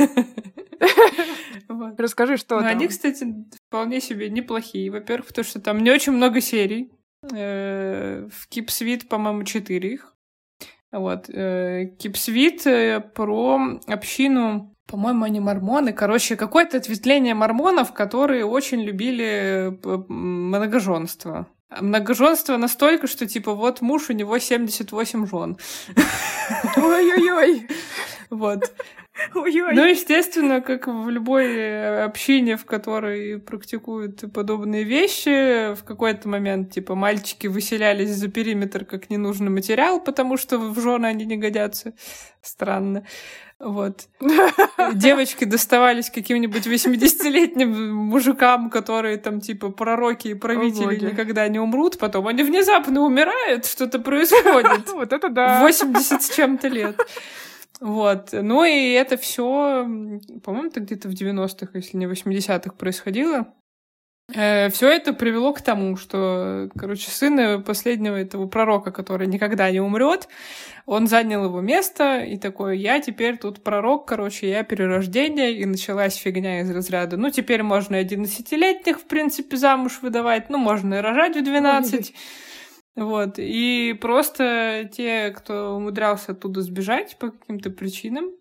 Расскажи, что там. Они, кстати, вполне себе неплохие. Во-первых, потому что там не очень много серий. В Keep Sweet, по-моему, 4 их. Вот. Keep Sweet про общину, по-моему, они мормоны. Короче, какое-то ответвление мормонов, которые очень любили многоженство. Многоженство настолько, что, типа, вот муж, у него 78 жен. Ой-ой-ой. Вот. Ой-ой. Ну, естественно, как в любой общине, в которой практикуют подобные вещи, в какой-то момент, типа, мальчики выселялись за периметр как ненужный материал, потому что в жены они не годятся. Странно. Вот. Девочки доставались каким-нибудь 80-летним мужикам, которые там, типа, пророки и правители никогда не умрут, потом они внезапно умирают, что-то происходит. Вот это да. 80 с чем-то лет. Вот. Ну и это все, по-моему, это где-то в 90-х, если не 80-х происходило. Все это привело к тому, что, короче, сын последнего этого пророка, который никогда не умрет, он занял его место и такой, я теперь тут пророк, короче, я перерождение, и началась фигня из разряда. Ну, теперь можно 11-летних, в принципе, замуж выдавать, ну, можно и рожать в 12. Вот, и просто те, кто умудрялся оттуда сбежать по каким-то причинам,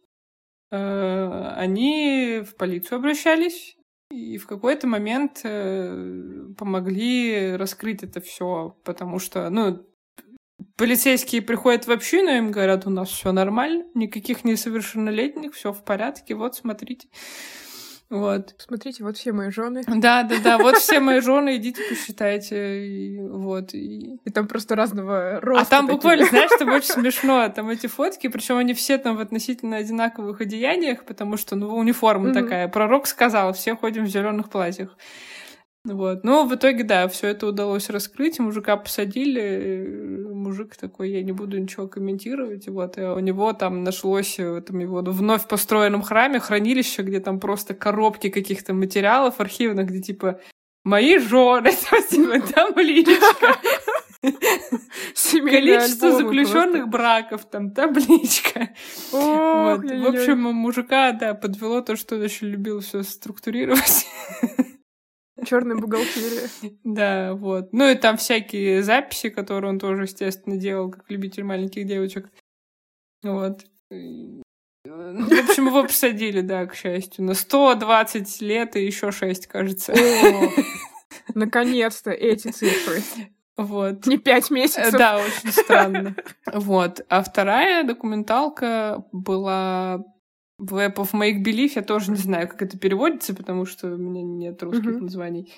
они в полицию обращались, и в какой-то момент помогли раскрыть это все, потому что, ну, полицейские приходят в общину, им говорят, у нас все нормально, никаких несовершеннолетних, все в порядке, вот, смотрите. Вот. Смотрите, вот все мои жены. Да, вот все мои жены, идите посчитайте. И там просто разного роста. А там такие. буквально, знаешь, что очень смешно, там эти фотки, причем они все там в относительно одинаковых одеяниях, потому что, ну, униформа такая. Пророк сказал, все ходим в зеленых платьях. Вот. Но в итоге, да, все это удалось раскрыть, мужика посадили, мужик такой, я не буду ничего комментировать, вот, и у него там нашлось в этом его вновь построенном храме хранилище, где там просто коробки каких-то материалов архивных, где типа мои жены, типа табличка, количество заключенных браков, там табличка. В общем, мужика, да, подвело то, что он очень любил все структурировать. Черная бухгалтерия. Да, вот. Ну и там всякие записи, которые он тоже, естественно, делал, как любитель маленьких девочек. Вот. В общем, его посадили, да, к счастью, на 120 лет и еще 6, кажется. О, наконец-то эти цифры. Вот. Не 5 месяцев. Да, очень странно. Вот. А вторая документалка была Web of Make Believe. Я тоже не знаю, как это переводится, потому что у меня нет русских названий.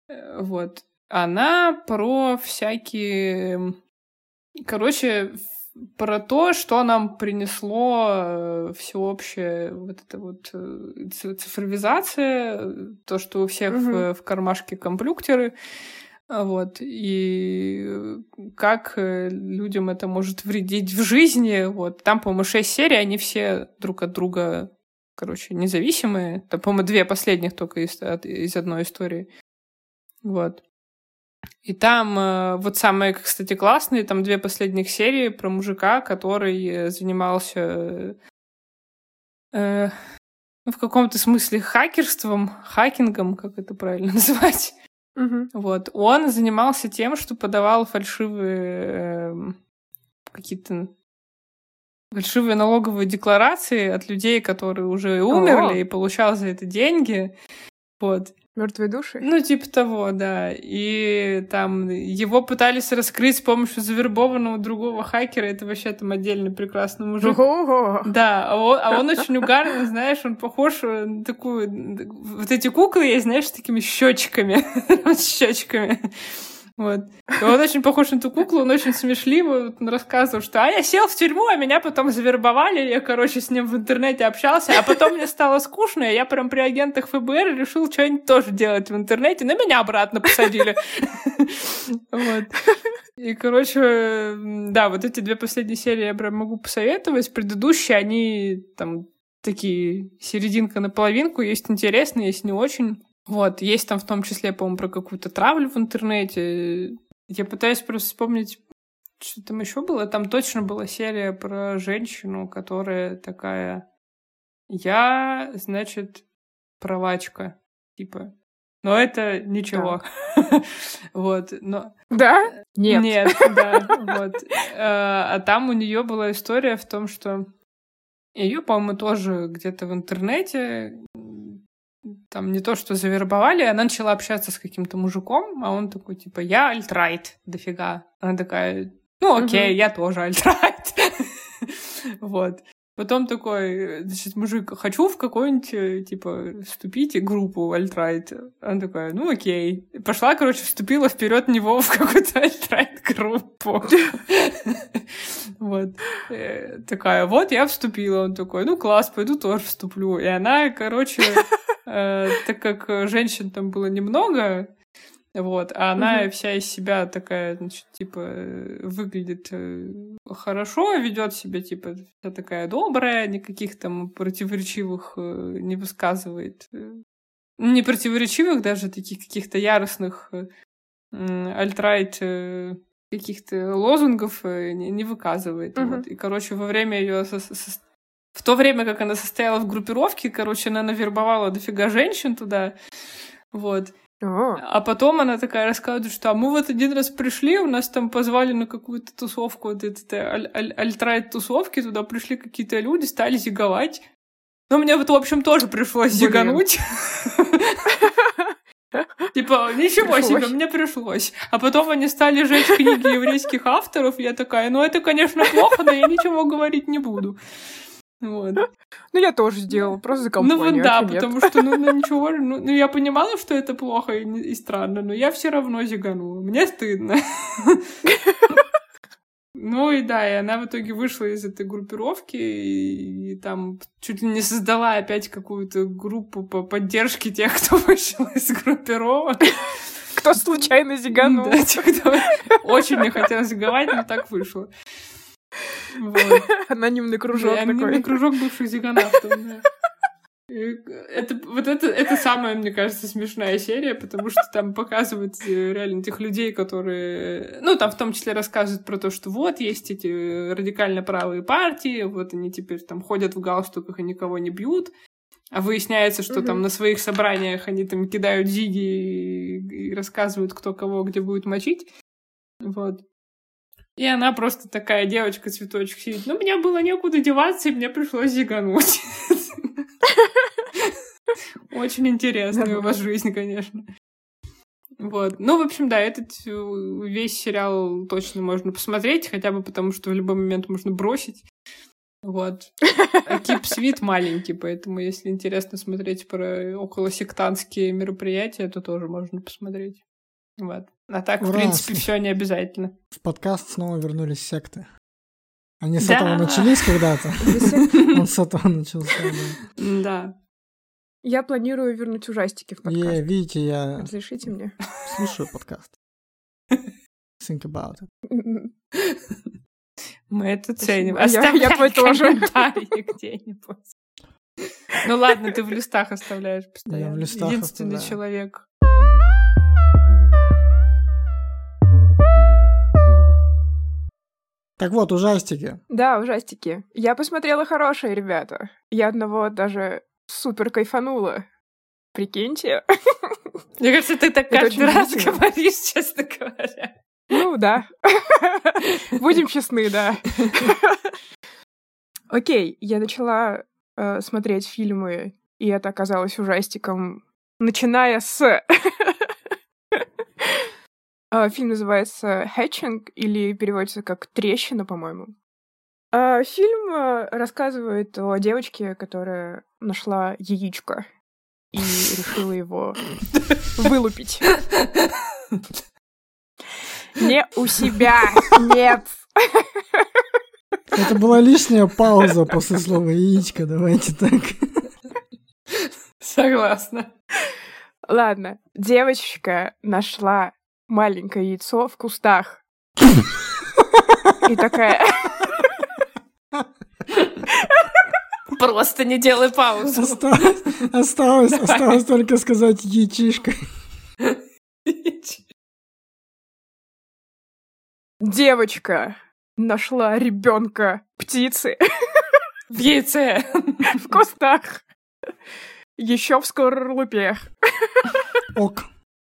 Вот. Она про всякие... Короче, про то, что нам принесло всеобщая вот эта вот цифровизация, то, что у всех в кармашке компьютеры, вот, и как людям это может вредить в жизни. Вот. Там, по-моему, 6 серий, они все друг от друга, короче, независимые. Там, по-моему, 2 последних только из одной истории. Вот. И там вот самые, кстати, классные, там 2 последних серии про мужика, который занимался в каком-то смысле хакингом, как это правильно называть. Вот. Он занимался тем, что подавал фальшивые налоговые декларации от людей, которые уже умерли, и получал за это деньги. Вот. Мертвые души? Ну, типа того, да. И там его пытались раскрыть с помощью завербованного другого хакера. Это вообще там отдельный прекрасный мужик. Да, а он очень угарный, знаешь, он похож на такую... Вот эти куклы есть, знаешь, с такими щечками. С щечками. Вот. И он очень похож на ту куклу, он очень смешливый. Он рассказывал, что я сел в тюрьму, а меня потом завербовали. Я, короче, с ним в интернете общался. А потом мне стало скучно, и я прям при агентах ФБР решил что-нибудь тоже делать в интернете. Но меня обратно посадили. Вот. И, короче, да, вот эти 2 последние серии я прям могу посоветовать. Предыдущие, они там такие серединка на половинку. Есть интересные, есть не очень. Вот, есть там в том числе, по-моему, про какую-то травлю в интернете. Я пытаюсь просто вспомнить, что там еще было. Там точно была серия про женщину, которая такая... Я, значит, правачка, типа. Но это ничего. Вот, но... Да? Нет. Нет, да, вот. А там у нее была история в том, что ее, по-моему, тоже где-то в интернете... Там не то, что завербовали, она начала общаться с каким-то мужиком, а он такой, типа, я альтрайт, дофига. Она такая, ну окей, я тоже альтрайт. Вот. Потом такой, значит, мужик, хочу в какую-нибудь, типа, вступить в группу альтрайт. Она такая, ну окей. И пошла, короче, вступила вперед него в какую-то альтрайт-группу. Вот. Такая, вот я вступила. Он такой, ну класс, пойду тоже вступлю. И она, короче, так как женщин там было немного, вот, а она вся из себя такая, значит, типа, выглядит хорошо, ведет себя, типа, вся такая добрая, никаких там противоречивых не высказывает. Не противоречивых, даже таких каких-то яростных альтрайт каких-то лозунгов не выказывает. Вот. И, короче, во время ее... В то время, как она состояла в группировке, короче, она навербовала дофига женщин туда. Вот. А потом она такая рассказывает, что мы вот один раз пришли, у нас там позвали на какую-то тусовку, вот это альтрайт-тусовки, туда пришли какие-то люди, стали зиговать. Но мне вот, в общем, тоже пришлось зигануть. Типа, ничего себе, мне пришлось. А потом они стали жечь книги еврейских авторов, и я такая, ну это, конечно, плохо, но я ничего говорить не буду. Вот. Ну, я тоже сделала, просто за компанию. Ну, вот да, потому что, ничего, я понимала, что это плохо и странно, но я все равно зиганула. Мне стыдно. Ну и да, и она в итоге вышла из этой группировки и там чуть ли не создала опять какую-то группу по поддержке тех, кто вышел из группировок. Кто случайно зиганул. Да, те, кто очень не хотел зиговать, но так вышло. Вот. Анонимный кружок такой. Анонимный кружок бывших зиганавтов, да. Это самая, мне кажется, смешная серия, потому что там показывают реально тех людей, которые... Ну, там в том числе рассказывают про то, что вот есть эти радикально правые партии, вот они теперь там ходят в галстуках и никого не бьют, а выясняется, что там на своих собраниях они там кидают зиги и рассказывают, кто кого где будет мочить. Вот. И она просто такая девочка-цветочек сидит. Ну, мне было некуда деваться, и мне пришлось зигануть. Очень интересная у вас жизнь, конечно. Вот. Ну, в общем, да, этот весь сериал точно можно посмотреть, хотя бы потому, что в любой момент можно бросить. Вот. А Keep Sweet маленький, поэтому, если интересно смотреть про околосектантские мероприятия, то тоже можно посмотреть. Вот. А так, в принципе, все не обязательно. В подкаст снова вернулись секты. Они с этого начались когда-то. Он с этого начался, да. Да. Я планирую вернуть ужастики в подкаст. Видите, я Разрешите мне? слушаю подкаст. Think about it. Мы это ценим. Я твой тоже. Комментарии где-нибудь. Ну ладно, ты в листах оставляешь постоянно. Я в листах Единственный оставляю. человек. Так вот, ужастики. Да, ужастики. Я посмотрела хорошие, ребята. Я одного даже супер кайфанула. Прикиньте. Мне кажется, ты так Это каждый очень раз удивительно. говоришь, честно говоря. Ну, да. Будем честны, да. Окей, я начала смотреть фильмы, и это оказалось ужастиком, начиная с... Фильм называется «Hatching», или переводится как «Трещина», по-моему. Фильм рассказывает о девочке, которая нашла яичко и решила его вылупить. Не у себя, нет. Это была лишняя пауза после слова яичко, давайте так. Согласна. Ладно, девочка нашла маленькое яйцо в кустах. И такая... Просто не делай паузу. Осталось только сказать яичишко. Девочка нашла ребенка птицы В яйце. в кустах. Еще в скорлупе. Ок.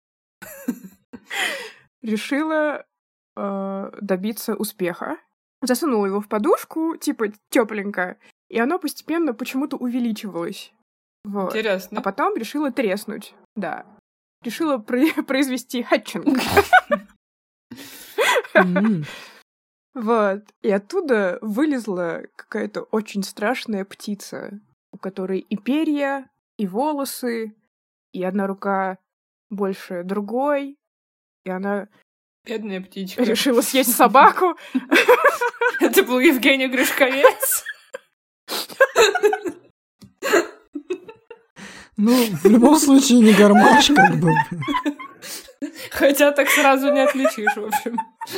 Решила добиться успеха. Засунула его в подушку, типа тепленько, и оно постепенно почему-то увеличивалось. Вот. А Интересно. потом решила треснуть. Да. Решила произвести хэтчинг. Вот. И оттуда вылезла какая-то очень страшная птица, у которой и перья, и волосы, и одна рука больше другой. И она Бедная птичка. решила съесть собаку. Это был Евгений Гришковец. Ну, в любом случае, не гармаш, как бы. Хотя так сразу не отличишь, в общем.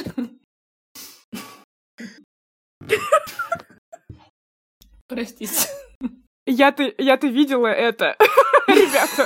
Простите. Я-то видела это, ребята.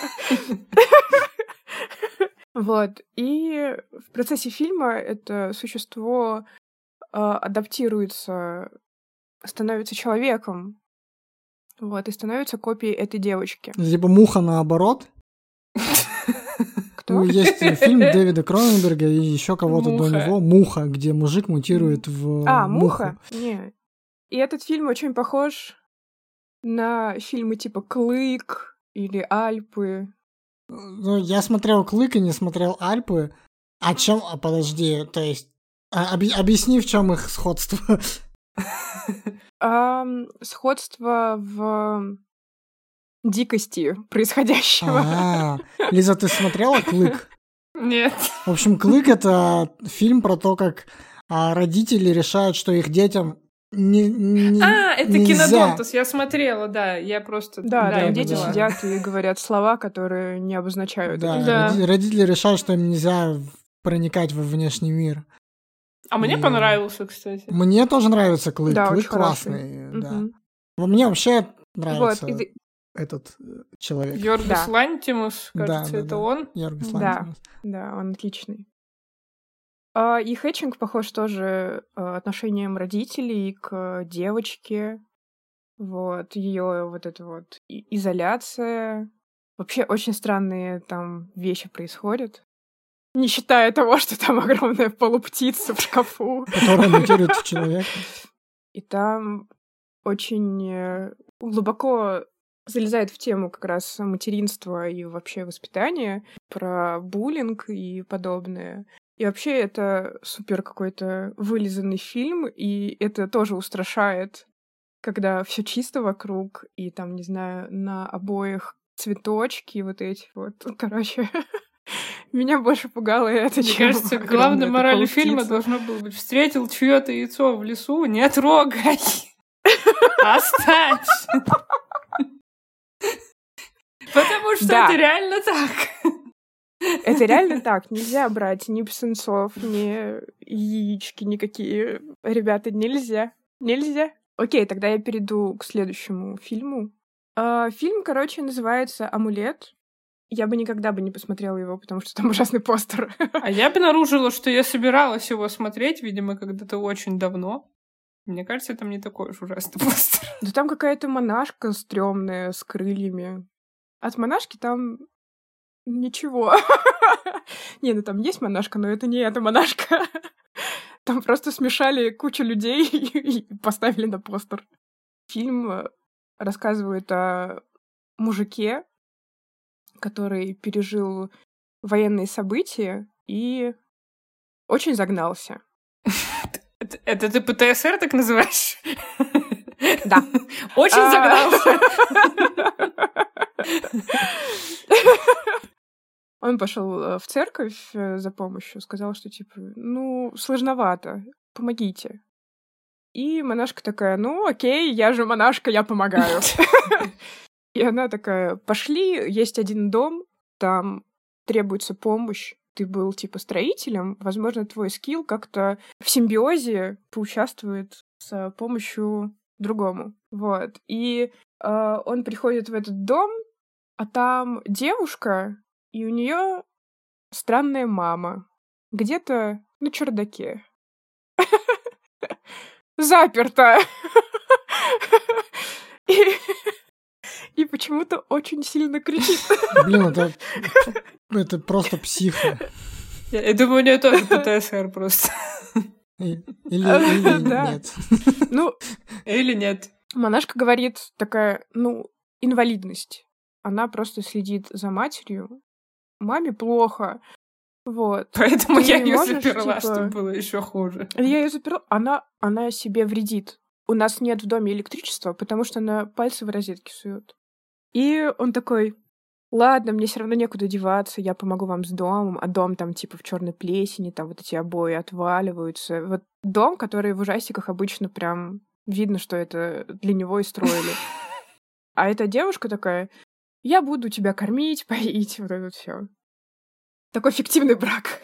Вот. И в процессе фильма это существо адаптируется, становится человеком. Вот, и становится копией этой девочки. Типа муха наоборот. Кто? Ну, есть фильм Дэвида Кроненберга и еще кого-то до Муха. него. «Муха», где мужик мутирует в «Муха»? Не. И этот фильм очень похож на фильмы типа «Клык» или «Альпы». Ну, я смотрел «Клык» и не смотрел «Альпы». Подожди, то есть... объясни, в чем их сходство. Сходство в дикости происходящего. Лиза, ты смотрела «Клык»? Нет. В общем, «Клык» — это фильм про то, как родители решают, что их детям Это нельзя. Кинодонтус, я смотрела, да. Я просто... Да, я дети поняла. сидят и говорят слова, которые не обозначают. Да, Да. родители решают, что им нельзя проникать во внешний мир. А мне И- понравился, кстати. Мне тоже нравится «Клык». Да, «Клык» очень хороший. классный, да. Мгм. Мне вообще Вот, нравится и этот человек. Йоргос Да. Лантимус, кажется, Да, это да. он. Йоргос Да. Лантимус. Да, он отличный. И хэтчинг похож тоже отношением родителей к девочке. Вот, ее вот эта вот изоляция. Вообще очень странные там вещи происходят. Не считая того, что там огромная полуптица в шкафу. Который мутирует в человека. И там очень глубоко залезает в тему как раз материнства и вообще воспитания, про буллинг и подобное. И вообще это супер какой-то вылизанный фильм, и это тоже устрашает, когда все чисто вокруг, и там, не знаю, на обоих цветочки вот эти вот. Короче, Меня больше пугало это, Мне чем кажется, огромная главной такая моралью фильма птица. должно было быть: встретил чье-то яйцо в лесу, не трогай. Оставь. Потому что Да. это реально так. Это реально так. Нельзя брать ни птенцов, ни яички никакие. Ребята, нельзя. Нельзя. Окей, тогда я перейду к следующему фильму. Фильм, короче, называется «Амулет». Я бы никогда бы не посмотрела его, потому что там ужасный постер. А я обнаружила, что я собиралась его смотреть, видимо, когда-то очень давно. Мне кажется, там не такой уж ужасный постер. Да там какая-то монашка стрёмная с крыльями. От монашки там ничего. Не, ну там есть монашка, но это не эта монашка. Там просто смешали кучу людей и поставили на постер. Фильм рассказывает о мужике, который пережил военные события и очень загнался. Это ты ПТСР так называешь? Да. Очень загнался. Он пошел в церковь за помощью, сказал, что типа, ну, сложновато, помогите. И монашка такая: ну, окей, я же монашка, я помогаю. И она такая: пошли, есть один дом, там требуется помощь. Ты был типа строителем, возможно, твой скилл как-то в симбиозе поучаствует с помощью другому. Вот. И он приходит в этот дом, а там девушка, и у нее странная мама. Где-то на чердаке. Заперта. И почему-то очень сильно кричит. Блин, это просто психо. Я думаю, у нее тоже ПТСР просто. Или Да. нет. Ну, Или нет. монашка говорит такая, ну, инвалидность. Она просто следит за матерью. Маме плохо. Вот. Поэтому Ты я ее можешь, заперла, типа- чтобы было еще хуже. Я ее заперла. Она себе вредит. У нас нет в доме электричества, потому что она пальцы в розетке сует. И он такой: ладно, мне все равно некуда деваться, я помогу вам с домом. А дом там типа в черной плесени, там вот эти обои отваливаются. Вот дом, который в ужастиках обычно прям видно, что это для него и строили. А эта девушка такая: я буду тебя кормить, поить, вот это все. Такой фиктивный брак.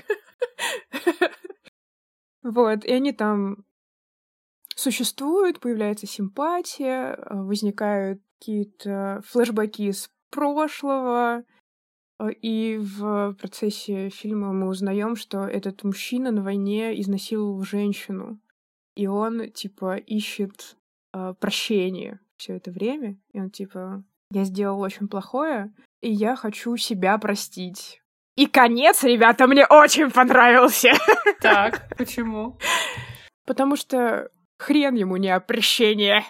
Вот, и они там существуют, появляется симпатия, возникают какие-то флешбеки из прошлого, и в процессе фильма мы узнаем, что этот мужчина на войне изнасиловал женщину, и он, типа, ищет прощения все это время, и он, типа: я сделал очень плохое, и я хочу себя простить. И конец, ребята, мне очень понравился. Так, почему? Потому что хрен ему не о прощении.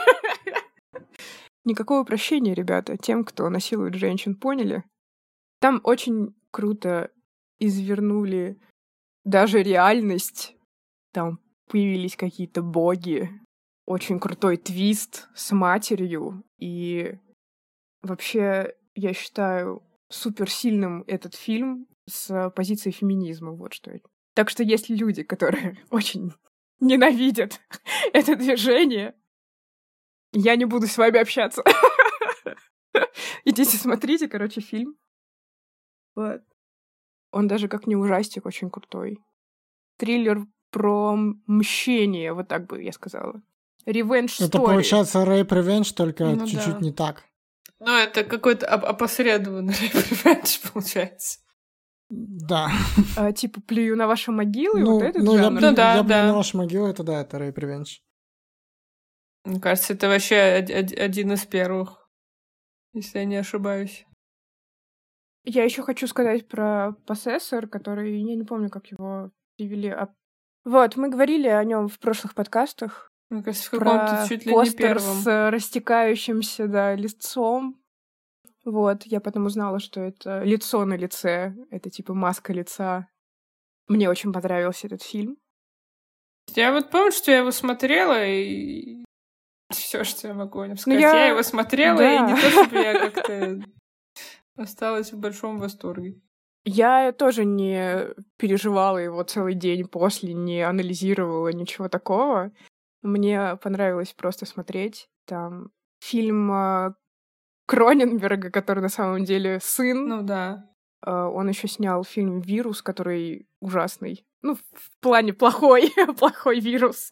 Никакого прощения, ребята, тем, кто насилует женщин, поняли? Там очень круто извернули даже реальность. Там появились какие-то боги. Очень крутой твист с матерью. И вообще, я считаю суперсильным этот фильм с позиции феминизма. Вот что это. Так что есть люди, которые очень ненавидят это движение, я не буду с вами общаться. Идите смотрите, короче, фильм. Вот. Он даже как не ужастик, очень крутой. Триллер про мщение, вот так бы я сказала. Revenge story. Это получается Rape Revenge, только Ну чуть-чуть да. не так. Ну, это какой-то опосредованный ревенж, получается. Да. Типа плюю на ваши могилы, Ну, вот этот я жанр. Ну да, я да. на вашу могилу, это да, это Rape Revenge. Мне кажется, это вообще один из первых, если я не ошибаюсь. Я еще хочу сказать про Possessor, который, я не помню, как его перевели. Вот, мы говорили о нем в прошлых подкастах. Мне кажется, в Про каком-то чуть ли не постер первом. с растекающимся, да, лицом. Вот, я потом узнала, что это лицо на лице. Это типа маска лица. Мне очень понравился этот фильм. Я вот помню, что я его смотрела, и все, что я могу о нем сказать. я- Я его смотрела, да. и не то, чтобы я как-то осталась в большом восторге. Я тоже не переживала его целый день после, не анализировала ничего такого. Мне понравилось просто смотреть. Там фильм Кроненберга, который на самом деле сын. Ну да. Он еще снял фильм «Вирус», который ужасный. Ну, в плане плохой, плохой вирус.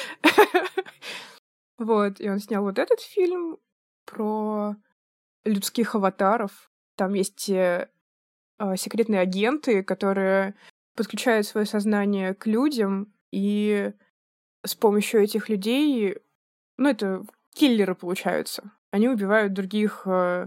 Вот, и он снял вот этот фильм про людских аватаров. Там есть секретные агенты, которые подключают свое сознание к людям, и с помощью этих людей, ну, это киллеры получаются. Они убивают других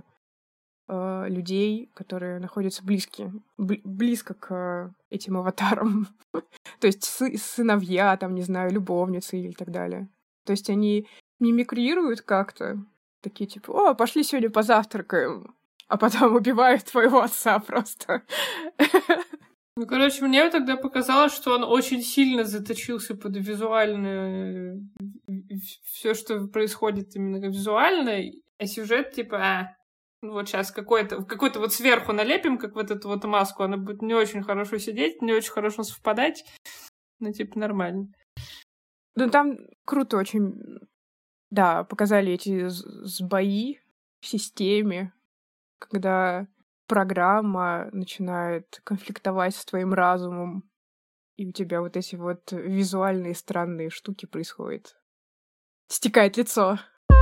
людей, которые находятся близко к этим аватарам. То есть сыновья, там, не знаю, любовницы или так далее. То есть они мимикрируют как-то. Такие типа, о, пошли сегодня позавтракаем. А потом убивают твоего отца просто. Ну, короче, мне тогда показалось, что он очень сильно заточился под визуальное... все, что происходит именно визуально, а сюжет типа, вот сейчас какой-то вот сверху налепим, как вот эту вот маску, она будет не очень хорошо сидеть, не очень хорошо совпадать, ну, типа, нормально. Ну, там круто очень, да, показали эти сбои в системе, когда программа начинает конфликтовать с твоим разумом, и у тебя вот эти вот визуальные странные штуки происходят. Стекает лицо.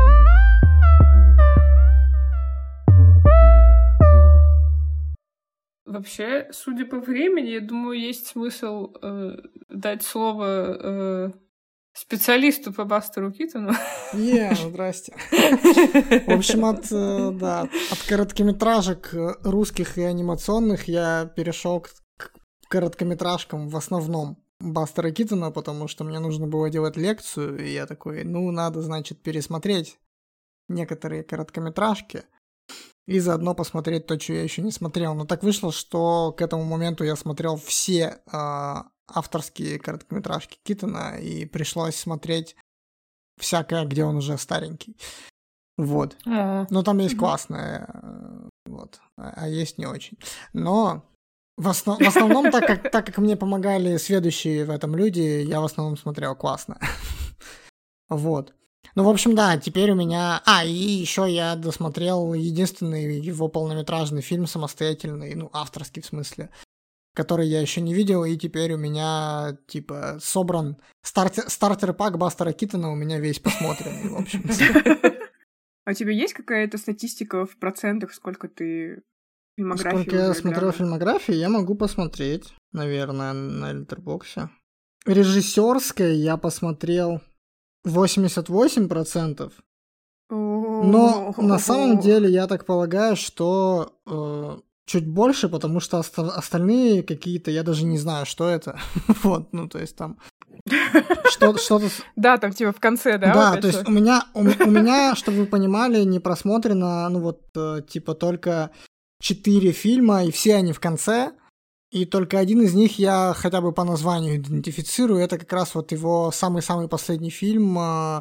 Вообще, судя по времени, я думаю, есть смысл дать слово специалисту по Бастеру Китону. Здрасте. В общем, от короткометражек русских и анимационных я перешел к короткометражкам в основном Бастера Китона, потому что мне нужно было делать лекцию, и я такой, надо, значит, пересмотреть некоторые короткометражки и заодно посмотреть то, что я еще не смотрел. Но так вышло, что к этому моменту я смотрел все авторские короткометражки Китона, и пришлось смотреть всякое, где он уже старенький. Вот. Но там есть классное, вот, а есть не очень. Но в основном, так как мне помогали следующие в этом люди, я в основном смотрел классно. Вот. Ну, в общем, да, теперь у меня... и еще я досмотрел единственный его полнометражный фильм самостоятельный, авторский в смысле, который я еще не видел, и теперь у меня, типа, собран стартер-пак Бастера Китона, у меня весь посмотренный, в общем. А у тебя есть какая-то статистика в процентах, сколько ты фильмографии Сколько я смотрел фильмографии, я могу посмотреть, наверное, на Letterboxd. Режиссерской я посмотрел 88%. Но на самом деле я так полагаю, что чуть больше, потому что остальные какие-то, я даже не знаю, что это. Вот, то есть там что-то... Да, там типа в конце, да? Да, то есть у меня, чтобы вы понимали, не просмотрено, типа только 4 фильма, и все они в конце. И только один из них я хотя бы по названию идентифицирую. Это как раз вот его самый-самый последний фильм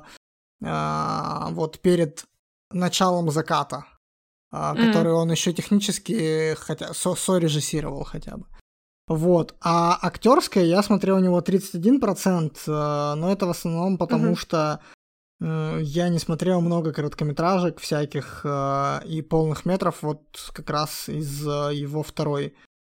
вот перед началом заката, который он еще технически сорежиссировал хотя бы. Вот. А актерское я смотрел у него 31%, но это в основном потому, что я не смотрел много короткометражек всяких и полных метров вот как раз из его второй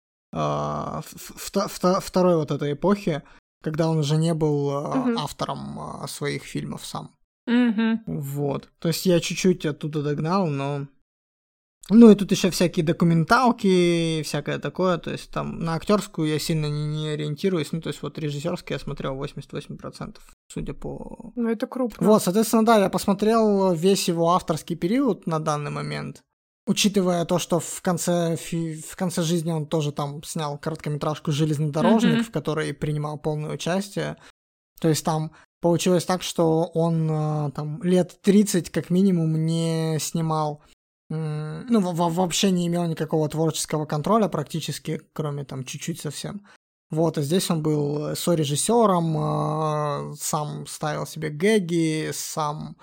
вот этой эпохи, когда он уже не был автором своих фильмов сам. Вот. То есть я чуть-чуть оттуда догнал, но... и тут еще всякие документалки, всякое такое, то есть там на актерскую я сильно не ориентируюсь, то есть вот режиссерский я смотрел 88%, судя по... это крупно. Вот, соответственно, да, я посмотрел весь его авторский период на данный момент, учитывая то, что в конце жизни он тоже там снял короткометражку «Железнодорожник», в которой принимал полное участие. То есть там получилось так, что он там лет 30 как минимум не снимал, вообще не имел никакого творческого контроля практически, кроме там чуть-чуть совсем. Вот, а здесь он был сорежиссером, сам ставил себе гэги, сам...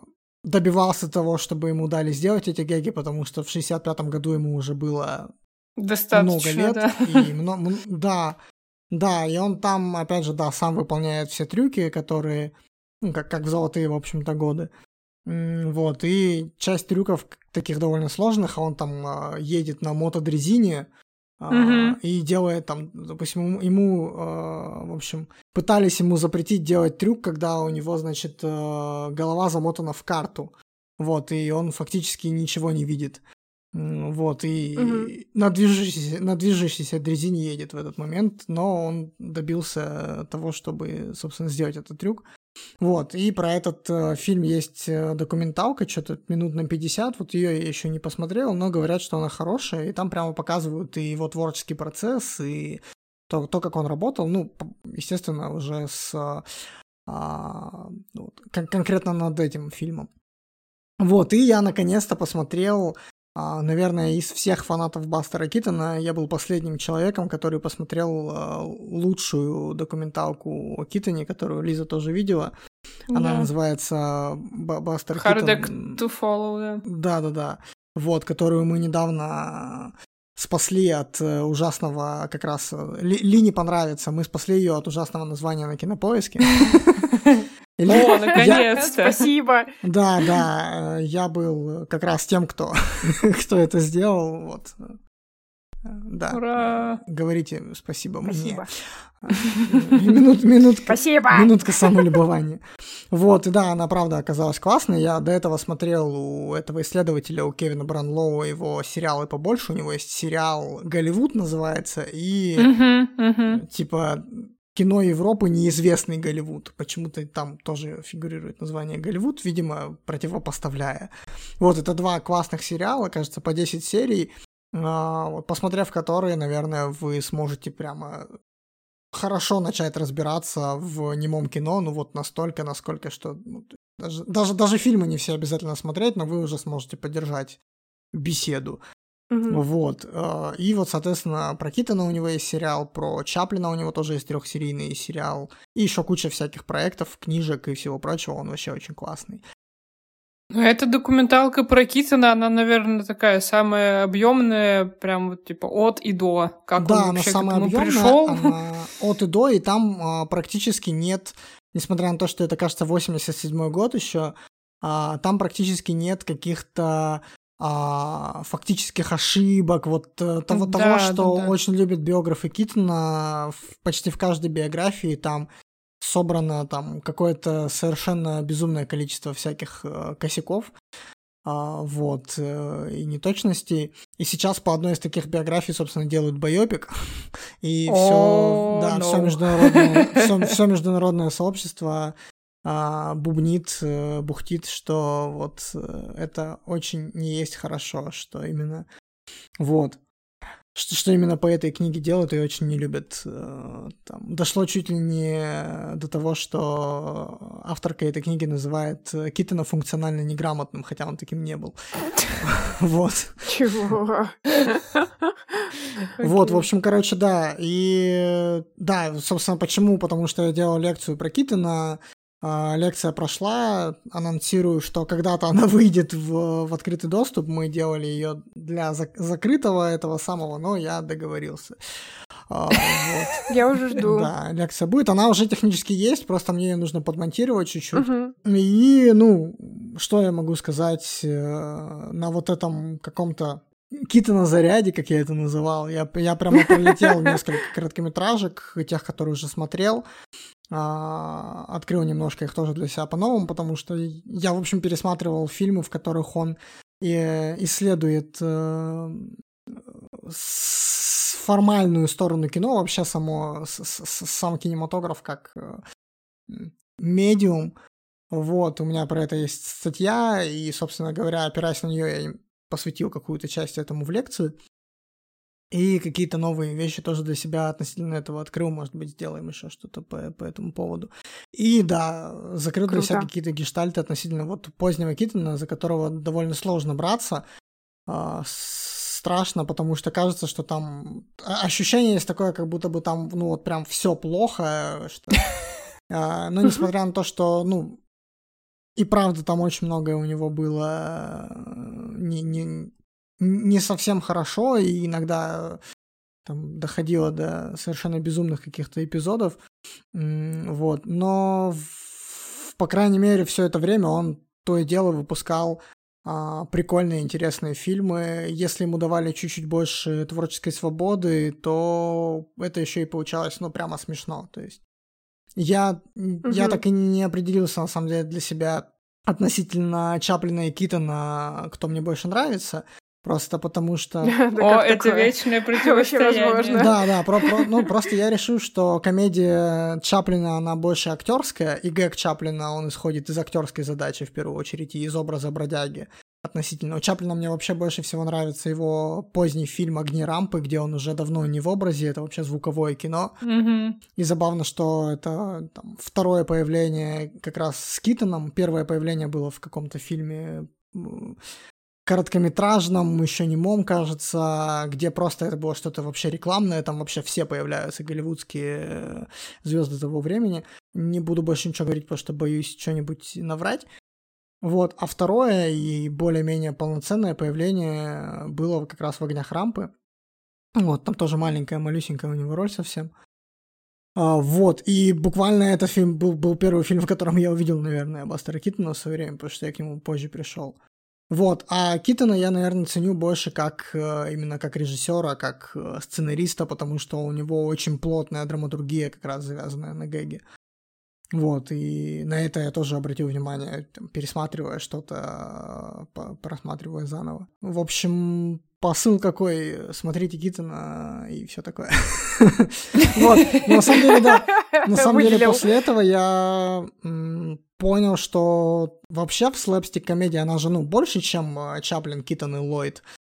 добивался того, чтобы ему дали сделать эти гэги, потому что в 65-м году ему уже было Достаточно, лет. да. И да, и он там, опять же, да, сам выполняет все трюки, которые, как в золотые, в общем-то, годы. Вот, и часть трюков таких довольно сложных, а он там едет на мотодрезине и делает там, допустим, в общем, пытались ему запретить делать трюк, когда у него, значит, голова замотана в карту, вот, и он фактически ничего не видит. Вот, и на движущейся дрезине едет в этот момент, но он добился того, чтобы, собственно, сделать этот трюк. Вот, и про этот фильм есть документалка, что-то минут на 50, вот ее я еще не посмотрел, но говорят, что она хорошая, и там прямо показывают и его творческий процесс, и то как он работал, ну, естественно, уже конкретно над этим фильмом. Вот, и я наконец-то посмотрел, наверное, из всех фанатов Бастера Китона я был последним человеком, который посмотрел лучшую документалку о Китоне, которую Лиза тоже видела. Она называется Бастер Китон. Hard Act to Follow, да. Да. Вот, которую мы недавно спасли от ужасного, как раз, Ли не понравится, мы спасли ее от ужасного названия на Кинопоиске. О, наконец-то! Спасибо! Да, я был как раз тем, кто это сделал, вот. Да. Ура! Говорите спасибо мне. Спасибо. Минутка самолюбования. Вот, и да, она правда оказалась классной. Я до этого смотрел у этого исследователя, у Кевина Бранлоу, его сериалы побольше. У него есть сериал «Голливуд» называется, и типа кино Европы «Неизвестный Голливуд». Почему-то там тоже фигурирует название Голливуд, видимо, противопоставляя. Вот, это два классных сериала, кажется, по 10 серий, вот, посмотрев которые, наверное, вы сможете прямо хорошо начать разбираться в немом кино, ну вот настолько, насколько, что даже фильмы не все обязательно смотреть, но вы уже сможете поддержать беседу. Вот. И вот, соответственно, про Китона у него есть сериал, про Чаплина у него тоже есть 3-серийный сериал, и еще куча всяких проектов, книжек и всего прочего, он вообще очень классный. Эта документалка про Китона, она, наверное, такая самая объемная, прям вот типа от и до. Как да, он вообще она самая к этому пришел. Она от и до, и там практически нет, несмотря на то, что это, кажется, 87-й год еще, там практически нет каких-то фактических ошибок, вот того, что очень любят биографы Китона, почти в каждой биографии там собрано там какое-то совершенно безумное количество всяких косяков, вот, и неточностей. И сейчас по одной из таких биографий, собственно, делают байопик, и все международное сообщество бухтит, что вот это очень не есть хорошо, что именно вот. Что именно по этой книге делают и очень не любят. Там, дошло чуть ли не до того, что авторка этой книги называет Китона функционально неграмотным, хотя он таким не был. Вот. Чего? Вот, в общем, короче, да. И да, собственно, почему? Потому что я делал лекцию про Китона. Лекция прошла, анонсирую, что когда-то она выйдет в открытый доступ. Мы делали ее для закрытого этого самого, но я договорился. Вот. Я уже жду. Да, лекция будет. Она уже технически есть, просто мне ее нужно подмонтировать чуть-чуть. И, ну, что я могу сказать на вот этом каком-то Китона заряде, как я это называл. Я прямо пролетел несколько короткометражек, тех, которые уже смотрел. Открыл немножко их тоже для себя по-новому, потому что я, в общем, пересматривал фильмы, в которых он исследует формальную сторону кино, вообще сам кинематограф как медиум. Вот, у меня про это есть статья, и, собственно говоря, опираясь на нее, я посвятил какую-то часть этому в лекции. И какие-то новые вещи тоже для себя относительно этого открыл. Может быть, сделаем еще что-то по этому поводу. И да, закрыл для себя какие-то гештальты относительно вот позднего Китона, за которого довольно сложно браться. Страшно, потому что кажется, что там ощущение есть такое, как будто бы там, ну вот прям все плохо. Но несмотря на то, что, ну, и правда там очень многое у него было не совсем хорошо, и иногда там доходило до совершенно безумных каких-то эпизодов. Вот. Но, по крайней мере, все это время он то и дело выпускал прикольные, интересные фильмы. Если ему давали чуть-чуть больше творческой свободы, то это еще и получалось, ну, прямо смешно. То есть я так и не определился, на самом деле, для себя относительно Чаплина и Китона, кто мне больше нравится. Просто потому что... это вечное противостояние. Да, просто я решил, что комедия Чаплина, она больше актерская, и гэг Чаплина, он исходит из актерской задачи, в первую очередь, и из образа бродяги относительно. У Чаплина мне вообще больше всего нравится его поздний фильм «Огни рампы», где он уже давно не в образе, это вообще звуковое кино. И забавно, что это там, второе появление как раз с Китоном. Первое появление было в каком-то фильме короткометражном, еще немом, кажется, где просто это было что-то вообще рекламное, там вообще все появляются голливудские звезды того времени. Не буду больше ничего говорить, потому что боюсь что-нибудь наврать. Вот, а второе и более-менее полноценное появление было как раз в «Огнях рампы». Вот, там тоже маленькая, малюсенькая у него роль совсем. Вот, и буквально этот фильм был первый фильм, в котором я увидел, наверное, Бастера Китона в свое время, потому что я к нему позже пришел. Вот, а Китона я, наверное, ценю больше как именно как режиссера, как сценариста, потому что у него очень плотная драматургия, как раз завязанная на гэге. Вот, и на это я тоже обратил внимание, там, пересматривая что-то, просматривая заново. В общем, посыл какой, смотрите Китона и все такое. Вот, на самом деле, да. На самом деле, после этого я понял, что вообще в слэпстик-комедии она же, больше, чем Чаплин, Китон и Ллойд.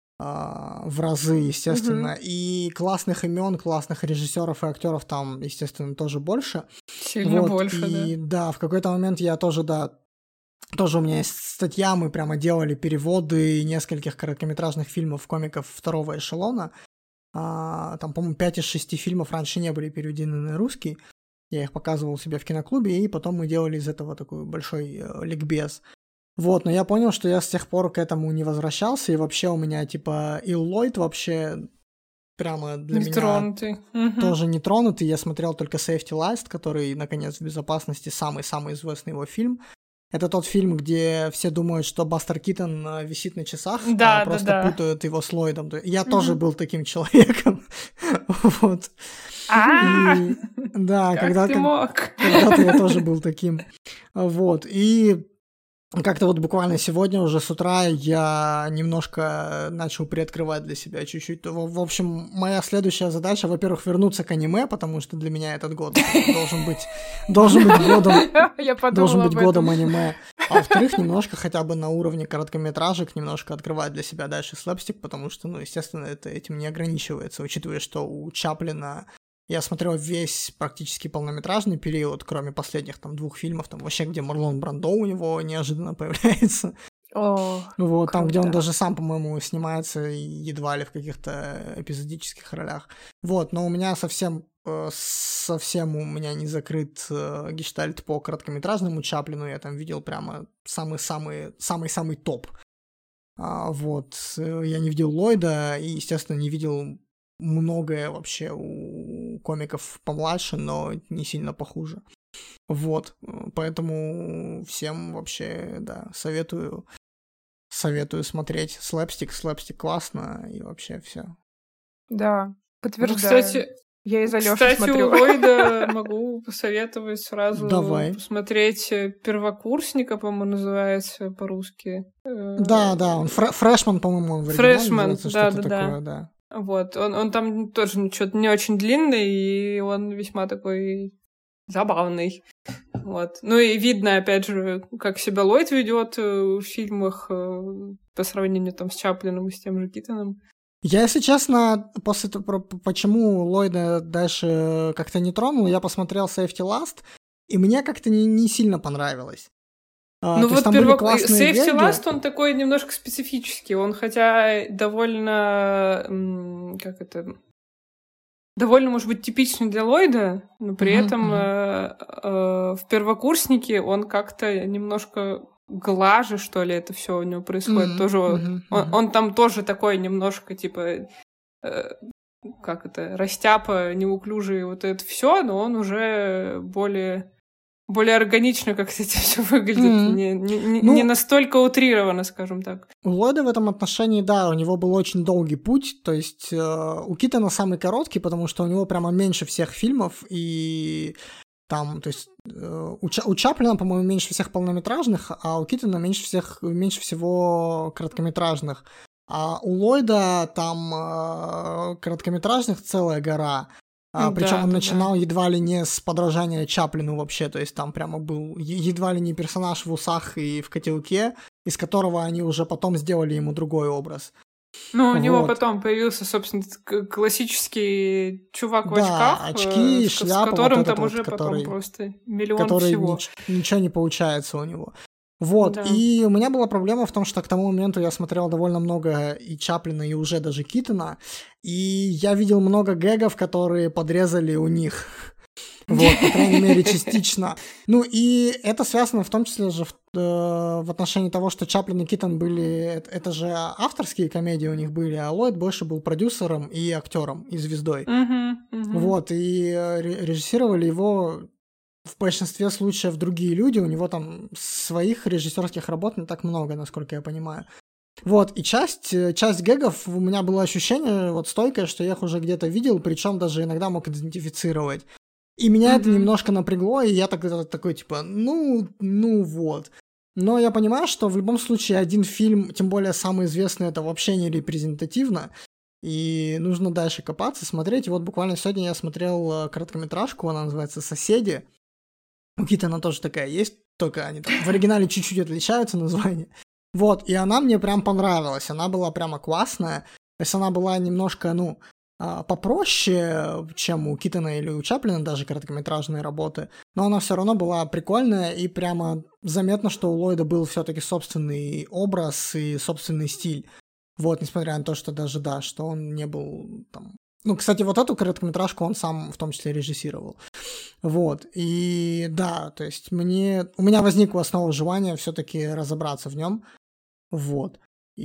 В разы, естественно. И классных имен, классных режиссеров и актеров там, естественно, тоже больше. Сильно больше, и, да. В какой-то момент я тоже, тоже у меня есть статья, мы прямо делали переводы нескольких короткометражных фильмов, комиков второго эшелона. Там, по-моему, 5 из 6 фильмов раньше не были переведены на русский. Я их показывал у себя в киноклубе, и потом мы делали из этого такой большой ликбез. Вот, но я понял, что я с тех пор к этому не возвращался, и вообще у меня, типа, и Ллойд вообще прямо для меня тоже не тронутый. Я смотрел только Safety Last, который, наконец, в безопасности, самый-самый известный его фильм. Это тот фильм, где все думают, что Бастер Китон висит на часах, а просто путают его с Ллойдом. Я тоже был таким человеком. Вот. Да, когда-то я тоже был таким. Вот, и как-то вот буквально сегодня уже с утра я немножко начал приоткрывать для себя чуть-чуть. В общем, моя следующая задача, во-первых, вернуться к аниме, потому что для меня этот год должен быть годом аниме. А во-вторых, немножко хотя бы на уровне короткометражек немножко открывать для себя дальше слэпстик, потому что, естественно, это этим не ограничивается, учитывая, что у Чаплина я смотрел весь практически полнометражный период, кроме последних там 2 фильмов, там вообще, где Марлон Брандо у него неожиданно появляется. Вот, там, где он даже сам, по-моему, снимается едва ли в каких-то эпизодических ролях. Вот, но у меня совсем у меня не закрыт гештальт по короткометражному Чаплину, я там видел прямо самый-самый топ. Вот, я не видел Ллойда и, естественно, не видел многое вообще у комиков помладше, но не сильно похуже. Вот, поэтому всем вообще, да, советую смотреть слэпстик классно и вообще все. Да, подтверждаю. Кстати, я из Алёши смотрю. У Ллойда могу посоветовать сразу посмотреть «Первокурсника», по-моему, называется по-русски. Да, он фрешман, по-моему, он в оригинале называется, что-то такое, да. Вот, он там тоже что-то не очень длинный, и он весьма такой забавный. Вот. Ну и видно, опять же, как себя Ллойд ведет в фильмах по сравнению там с Чаплином и с тем же Китоном. Я, если честно, после того, почему Ллойда дальше как-то не тронул, я посмотрел Safety Last, и мне как-то не сильно понравилось. Ну вот Safety Last, он такой немножко специфический. Он хотя довольно, довольно, может быть, типичный для Ллойда, но при этом в «Первокурснике» он как-то немножко глаже, что ли, это все у него происходит. Тоже он там тоже такой немножко, типа, как это, растяпа, неуклюжий, вот это все, но он уже более органично как-то это все выглядит, не настолько утрированно, скажем так. У Ллойда в этом отношении, да, у него был очень долгий путь, то есть у Китона самый короткий, потому что у него прямо меньше всех фильмов, и там, то есть у Чаплина, по-моему, меньше всех полнометражных, а у Китона меньше всего короткометражных. А у Ллойда там короткометражных целая гора. Причем он начинал едва ли не с подражания Чаплину вообще, то есть там прямо был едва ли не персонаж в усах и в котелке, из которого они уже потом сделали ему другой образ. Ну, у него потом появился, собственно, классический чувак в очках, очки, шляпа, с которым вот там вот, уже который, потом просто миллион всего. Ничего не получается у него. Вот, и у меня была проблема в том, что к тому моменту я смотрел довольно много и Чаплина, и уже даже Китона, и я видел много гэгов, которые подрезали у них. Вот, по крайней мере, частично. Ну, и это связано в том числе же в отношении того, что Чаплин и Китон были... Это же авторские комедии у них были, а Ллойд больше был продюсером и актером, и звездой. Вот, и режиссировали его... В большинстве случаев другие люди, у него там своих режиссерских работ не так много, насколько я понимаю. Вот, и часть гэгов у меня было ощущение вот стойкое, что я их уже где-то видел, причем даже иногда мог идентифицировать. И меня это немножко напрягло, и я такой типа, ну вот. Но я понимаю, что в любом случае один фильм, тем более самый известный, это вообще не репрезентативно. И нужно дальше копаться, смотреть. И вот буквально сегодня я смотрел короткометражку, она называется «Соседи». У Китона тоже такая есть, только они там в оригинале чуть-чуть отличаются названия. Вот, и она мне прям понравилась, она была прямо классная. То есть она была немножко, попроще, чем у Китона или у Чаплина, даже короткометражные работы. Но она все равно была прикольная, и прямо заметно, что у Ллойда был все-таки собственный образ и собственный стиль. Вот, несмотря на то, что даже, да, что он не был там... Ну, кстати, вот эту короткометражку он сам в том числе режиссировал. Вот, и да, то есть у меня возникло снова желание все-таки разобраться в нем. Вот,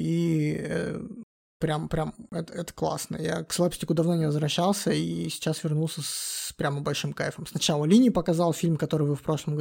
и прям это классно. Я к слэпстику давно не возвращался, и сейчас вернулся с прямо большим кайфом. Сначала Лини показал фильм, который вы в прошлом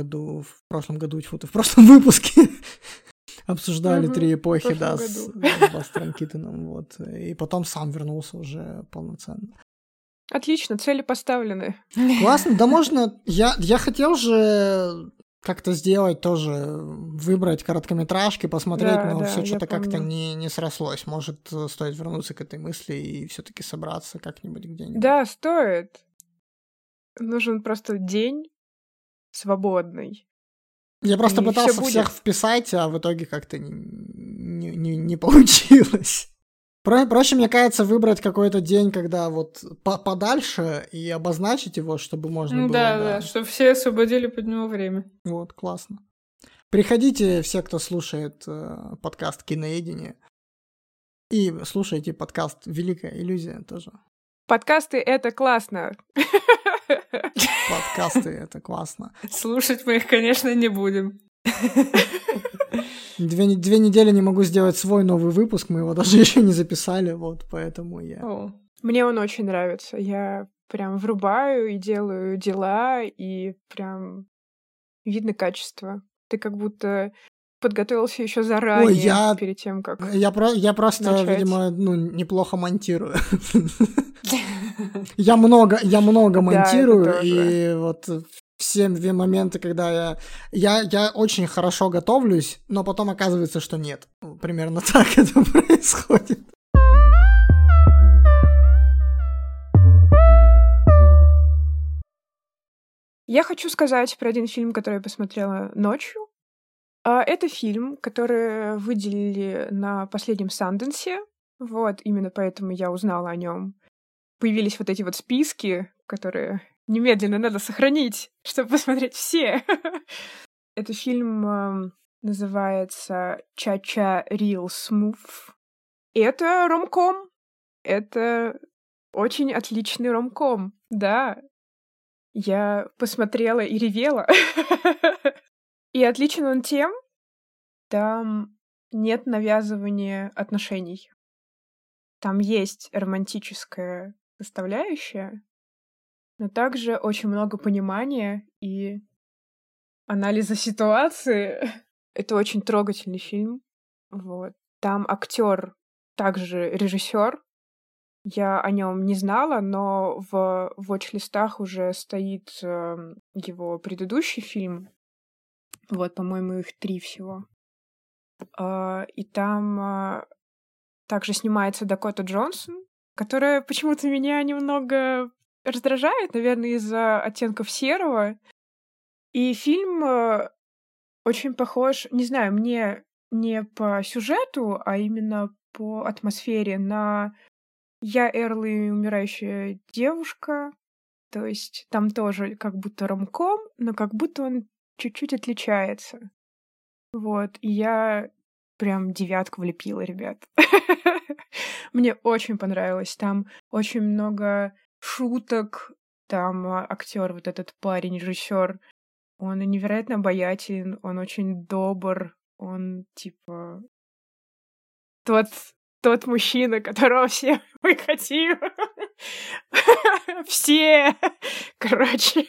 выпуске обсуждали «Три эпохи», да, с Бастером Китоном, вот. И потом сам вернулся уже полноценно. Отлично, цели поставлены. Классно, да можно... Я хотел же как-то сделать тоже, выбрать короткометражки, посмотреть, но все что-то как-то не срослось. Может, стоит вернуться к этой мысли и все-таки собраться как-нибудь где-нибудь. Да, стоит. Нужен просто день свободный. Я просто пытался всех вписать, а в итоге как-то не получилось. Проще, мне кажется, выбрать какой-то день, когда вот подальше, и обозначить его, чтобы можно было... Да, чтобы все освободили под него время. Вот, классно. Приходите, все, кто слушает подкаст «Киноедение», и слушайте подкаст «Великая иллюзия» тоже. Подкасты — это классно. Подкасты — это классно. Слушать мы их, конечно, не будем. Две недели не могу сделать свой новый выпуск, мы его даже еще не записали, вот, поэтому я... Мне он очень нравится. Я прям врубаю и делаю дела, и прям видно качество. Ты как будто подготовился еще заранее, перед тем, как Я просто, начать. Видимо, неплохо монтирую. Я много монтирую, и вот... Все моменты, когда я очень хорошо готовлюсь, но потом оказывается, что нет. Примерно так это происходит. Я хочу сказать про один фильм, который я посмотрела ночью. Это фильм, который выделили на последнем Санденсе. Вот, именно поэтому я узнала о нем. Появились вот эти вот списки, которые... Немедленно надо сохранить, чтобы посмотреть все. Этот фильм называется «Cha-Cha Real Smooth». Это ромком. Это очень отличный ромком. Да. Я посмотрела и ревела. И отличен он тем, там нет навязывания отношений. Там есть романтическая составляющая, но также очень много понимания и анализа ситуации. Это очень трогательный фильм. Вот. Там актер, также режиссер. Я о нем не знала, но в watch-листах уже стоит его предыдущий фильм. Вот, по-моему, их 3 всего. И там также снимается Дакота Джонсон, которая почему-то меня немного раздражает, наверное, из-за оттенков серого. И фильм очень похож, не знаю, мне не по сюжету, а именно по атмосфере на «Я, Эрл и умирающая девушка». То есть там тоже как будто ромком, но как будто он чуть-чуть отличается. Вот, и я прям 9 влепила, ребят. Мне очень понравилось. Там очень много шуток. Там актер, вот этот парень, режиссер, он невероятно обаятелен, он очень добр, он типа тот мужчина, которого все мы хотим. Все. Короче.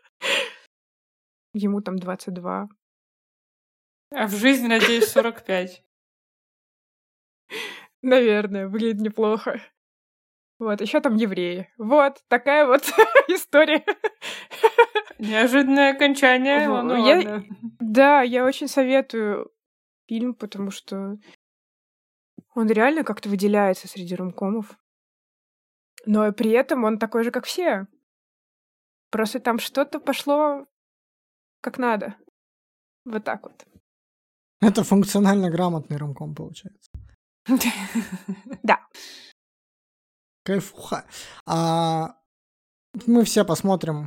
Ему там 22. А в жизни, надеюсь, 45. Наверное, выглядит неплохо. Вот, еще там евреи. Вот, такая вот история. Неожиданное окончание. Ладно. Да, я очень советую фильм, потому что он реально как-то выделяется среди ромкомов. Но при этом он такой же, как все. Просто там что-то пошло как надо. Вот так вот. Это функционально грамотный ромком получается. Да. Кайфуха. Мы все посмотрим.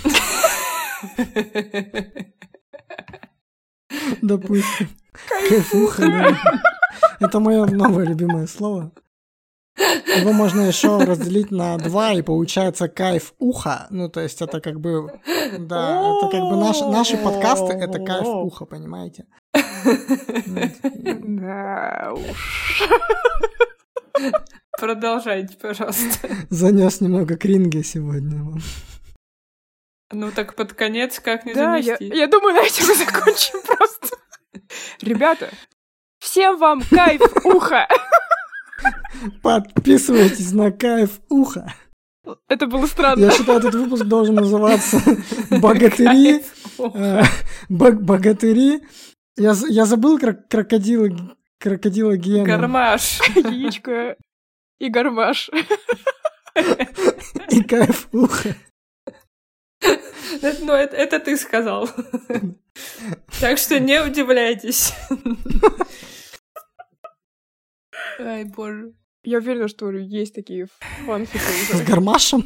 Допустим. Кайфуха, да. Это мое новое любимое слово. Его можно еще разделить на 2, и получается кайф уха. Ну, то есть это как бы... Да, это как бы наши подкасты, это кайф уха, понимаете? Да уж. Продолжайте, пожалуйста. Занес немного кринги сегодня вам. Ну так под конец как не Да, занести? я думаю, на этом мы закончим просто. Ребята, всем вам кайф уха! Подписывайтесь на кайф уха. Это было странно. Я считаю, этот выпуск должен называться «Богатыри». Богатыри. Я забыл крокодила Гена. Гармаш. Яичко и гармаш. И кайф уха. Ну, это ты сказал. Так что не удивляйтесь. Ай, боже. Я уверена, что есть такие фанфики С уже. гармашем?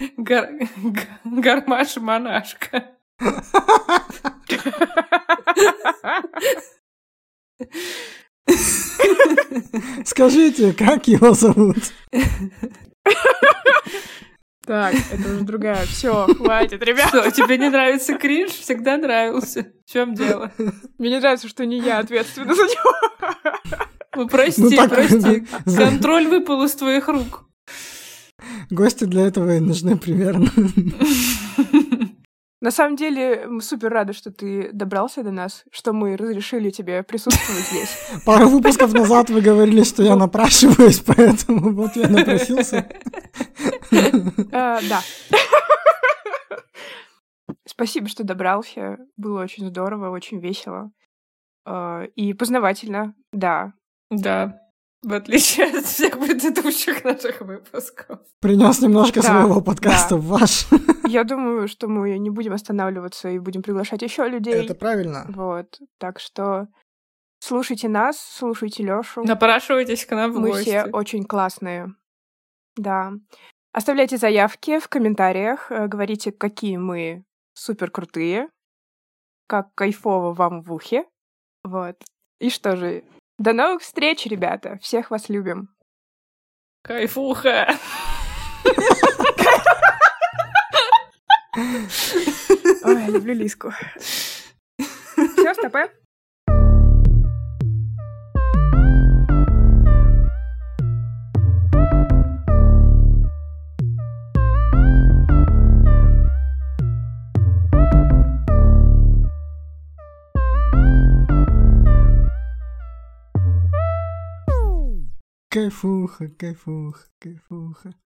Гармаш-монашка. Скажите, как его зовут? Так, это уже другая. Все, хватит, ребят. Что, тебе не нравится кринж? Всегда нравился. В чем дело? Мне не нравится, что не я ответственна за него. Ну, прости, Ну, так, прости. да. Контроль выпал из твоих рук. Гости для этого и нужны примерно. На самом деле, мы супер рады, что ты добрался до нас, что мы разрешили тебе присутствовать здесь. Пару выпусков назад вы говорили, что я напрашиваюсь, поэтому вот я напросился. Да. Спасибо, что добрался. Было очень здорово, очень весело. И познавательно, да. Да, в отличие от всех предыдущих наших выпусков. Принес немножко Да, своего подкаста да. в ваш. Я думаю, что мы не будем останавливаться и будем приглашать еще людей. Это правильно. Вот. Так что слушайте нас, слушайте Лёшу. Напрашивайтесь к нам в Мы гости. все очень классные. Да. Оставляйте заявки в комментариях, говорите, какие мы супер крутые, как кайфово вам в ухе. Вот. И что же, до новых встреч, ребята. Всех вас любим. Кайфуха. Ой, люблю Лиску. Все, стопэ. Кайфуха, кайфуха, кайфуха.